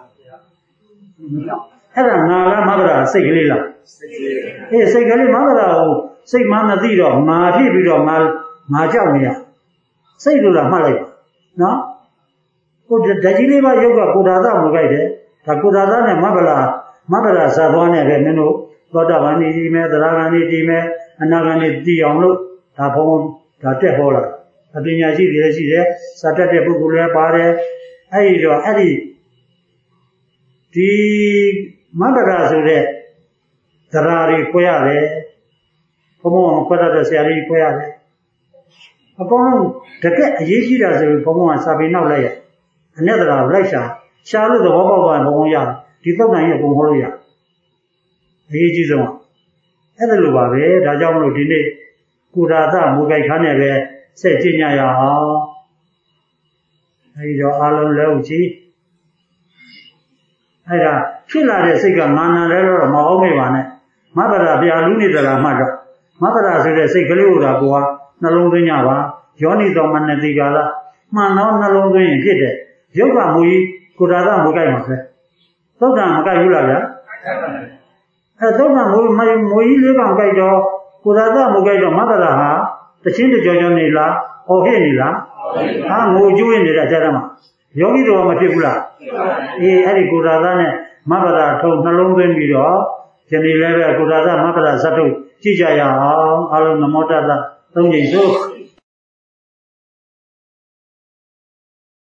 အဲ့ဒါငါလားမတ္တရာစိတ်ကလေးလားစိတ်ကလေးအေးစိတ်ကလေးမတ္တရာကိုစိတ်မှမသိတော့ငါဖြစ်ပြီးတော့ငါငါကြောက်နေရစိတ်လိုလားမှတ်လိုက်ပါနော်ကိုဓာကြီးလေးပါရုပ်ကကိုဒါသမကြိုက်တယ်ဒါကိုဒါသနဲ့မဗလာမဗလာဇာသွားနဲ့ပဲမင်းတို့သောတာပန်နေကြီးမဲ့သရဂန်နေကြီးမဲ့အနာဂန်နေတည်အောင်လို့ဒါဘုံဒါတက်ဟောလာအပညာရှိတွေရှိတယ်စာတတ်တဲ့ပုဂ္ဂိုလ်လည်းပါတယ်အဲ့ဒီတော့အဲ့ဒီဒီမန္တရာဆိုတဲ့သရာတွေခွဲရတယ်ဘုံဘုံကခွဲတတ်တဲ့ဆရာကြီးခွဲရတယ်အကုန်လုံးတကက်အရေးကြီးတာဆိုရင်ဘုံဘုံကစာပေနောက်လိုက်ရအနဲ့သရာလိုက်ရှာရှာလို့သဘောပေါက်သွားရင်ဘုံဘုံရဒီသုတ်တန်ကြီးအကုန်ဟောလို့ရအရေးကြီးဆုံးအဲ့ဒါလိုပါပဲဒါကြောင့်မလို့ဒီနေ့ကုရာသမူကြိုက်ခန်းနဲ့ပဲဆက်ကြည့်ညရအောင်အဲဒီတော့အားလုံးလည်းဟုတ်ကြီးအဲ့ဒါဖြစ်လာတဲ့စိတ်ကမာနလည်းတော့မဟုတ်မိပါနဲ့မတ္တရာပြာလူနေသလားမှတော့မတ္တရာဆိုတဲ့စိတ်ကလေးကိုသာကိုကနှလုံးသွင်းကြပါယောနိတော်မနတိကာလမှန်တော့နှလုံးသွင်းရင်ဖြစ်တယ်ရုပ်ကမူကြီးကုရာသမူကြိုက်မှာပဲသုတ်တံမကြိုက်ဘူးလားဗျာအဲသုတ်တံမူမူကြီးလေးကောင်ကြိုက်တော့ကုရာသမူကြိုက်တော့မတ္တရာဟာတချင်းတကြောကြောနေလားဟောဖြစ်နေလားဟာငိုကျွေးနေတာကြားရမှာယောဂီတော်မဖြစ်ဘူးလားအေးအဲ့ဒီကိုရာသားနဲ့မဘရာထုံနှလုံးသွင်းပြီးတော့ဒီနေ့လည်းပဲကိုရာသားမဘရာဇတ်ထုတ်ကြည့်ကြရအောင်အားလုံးနမောတတသုံးကြိမ်စို့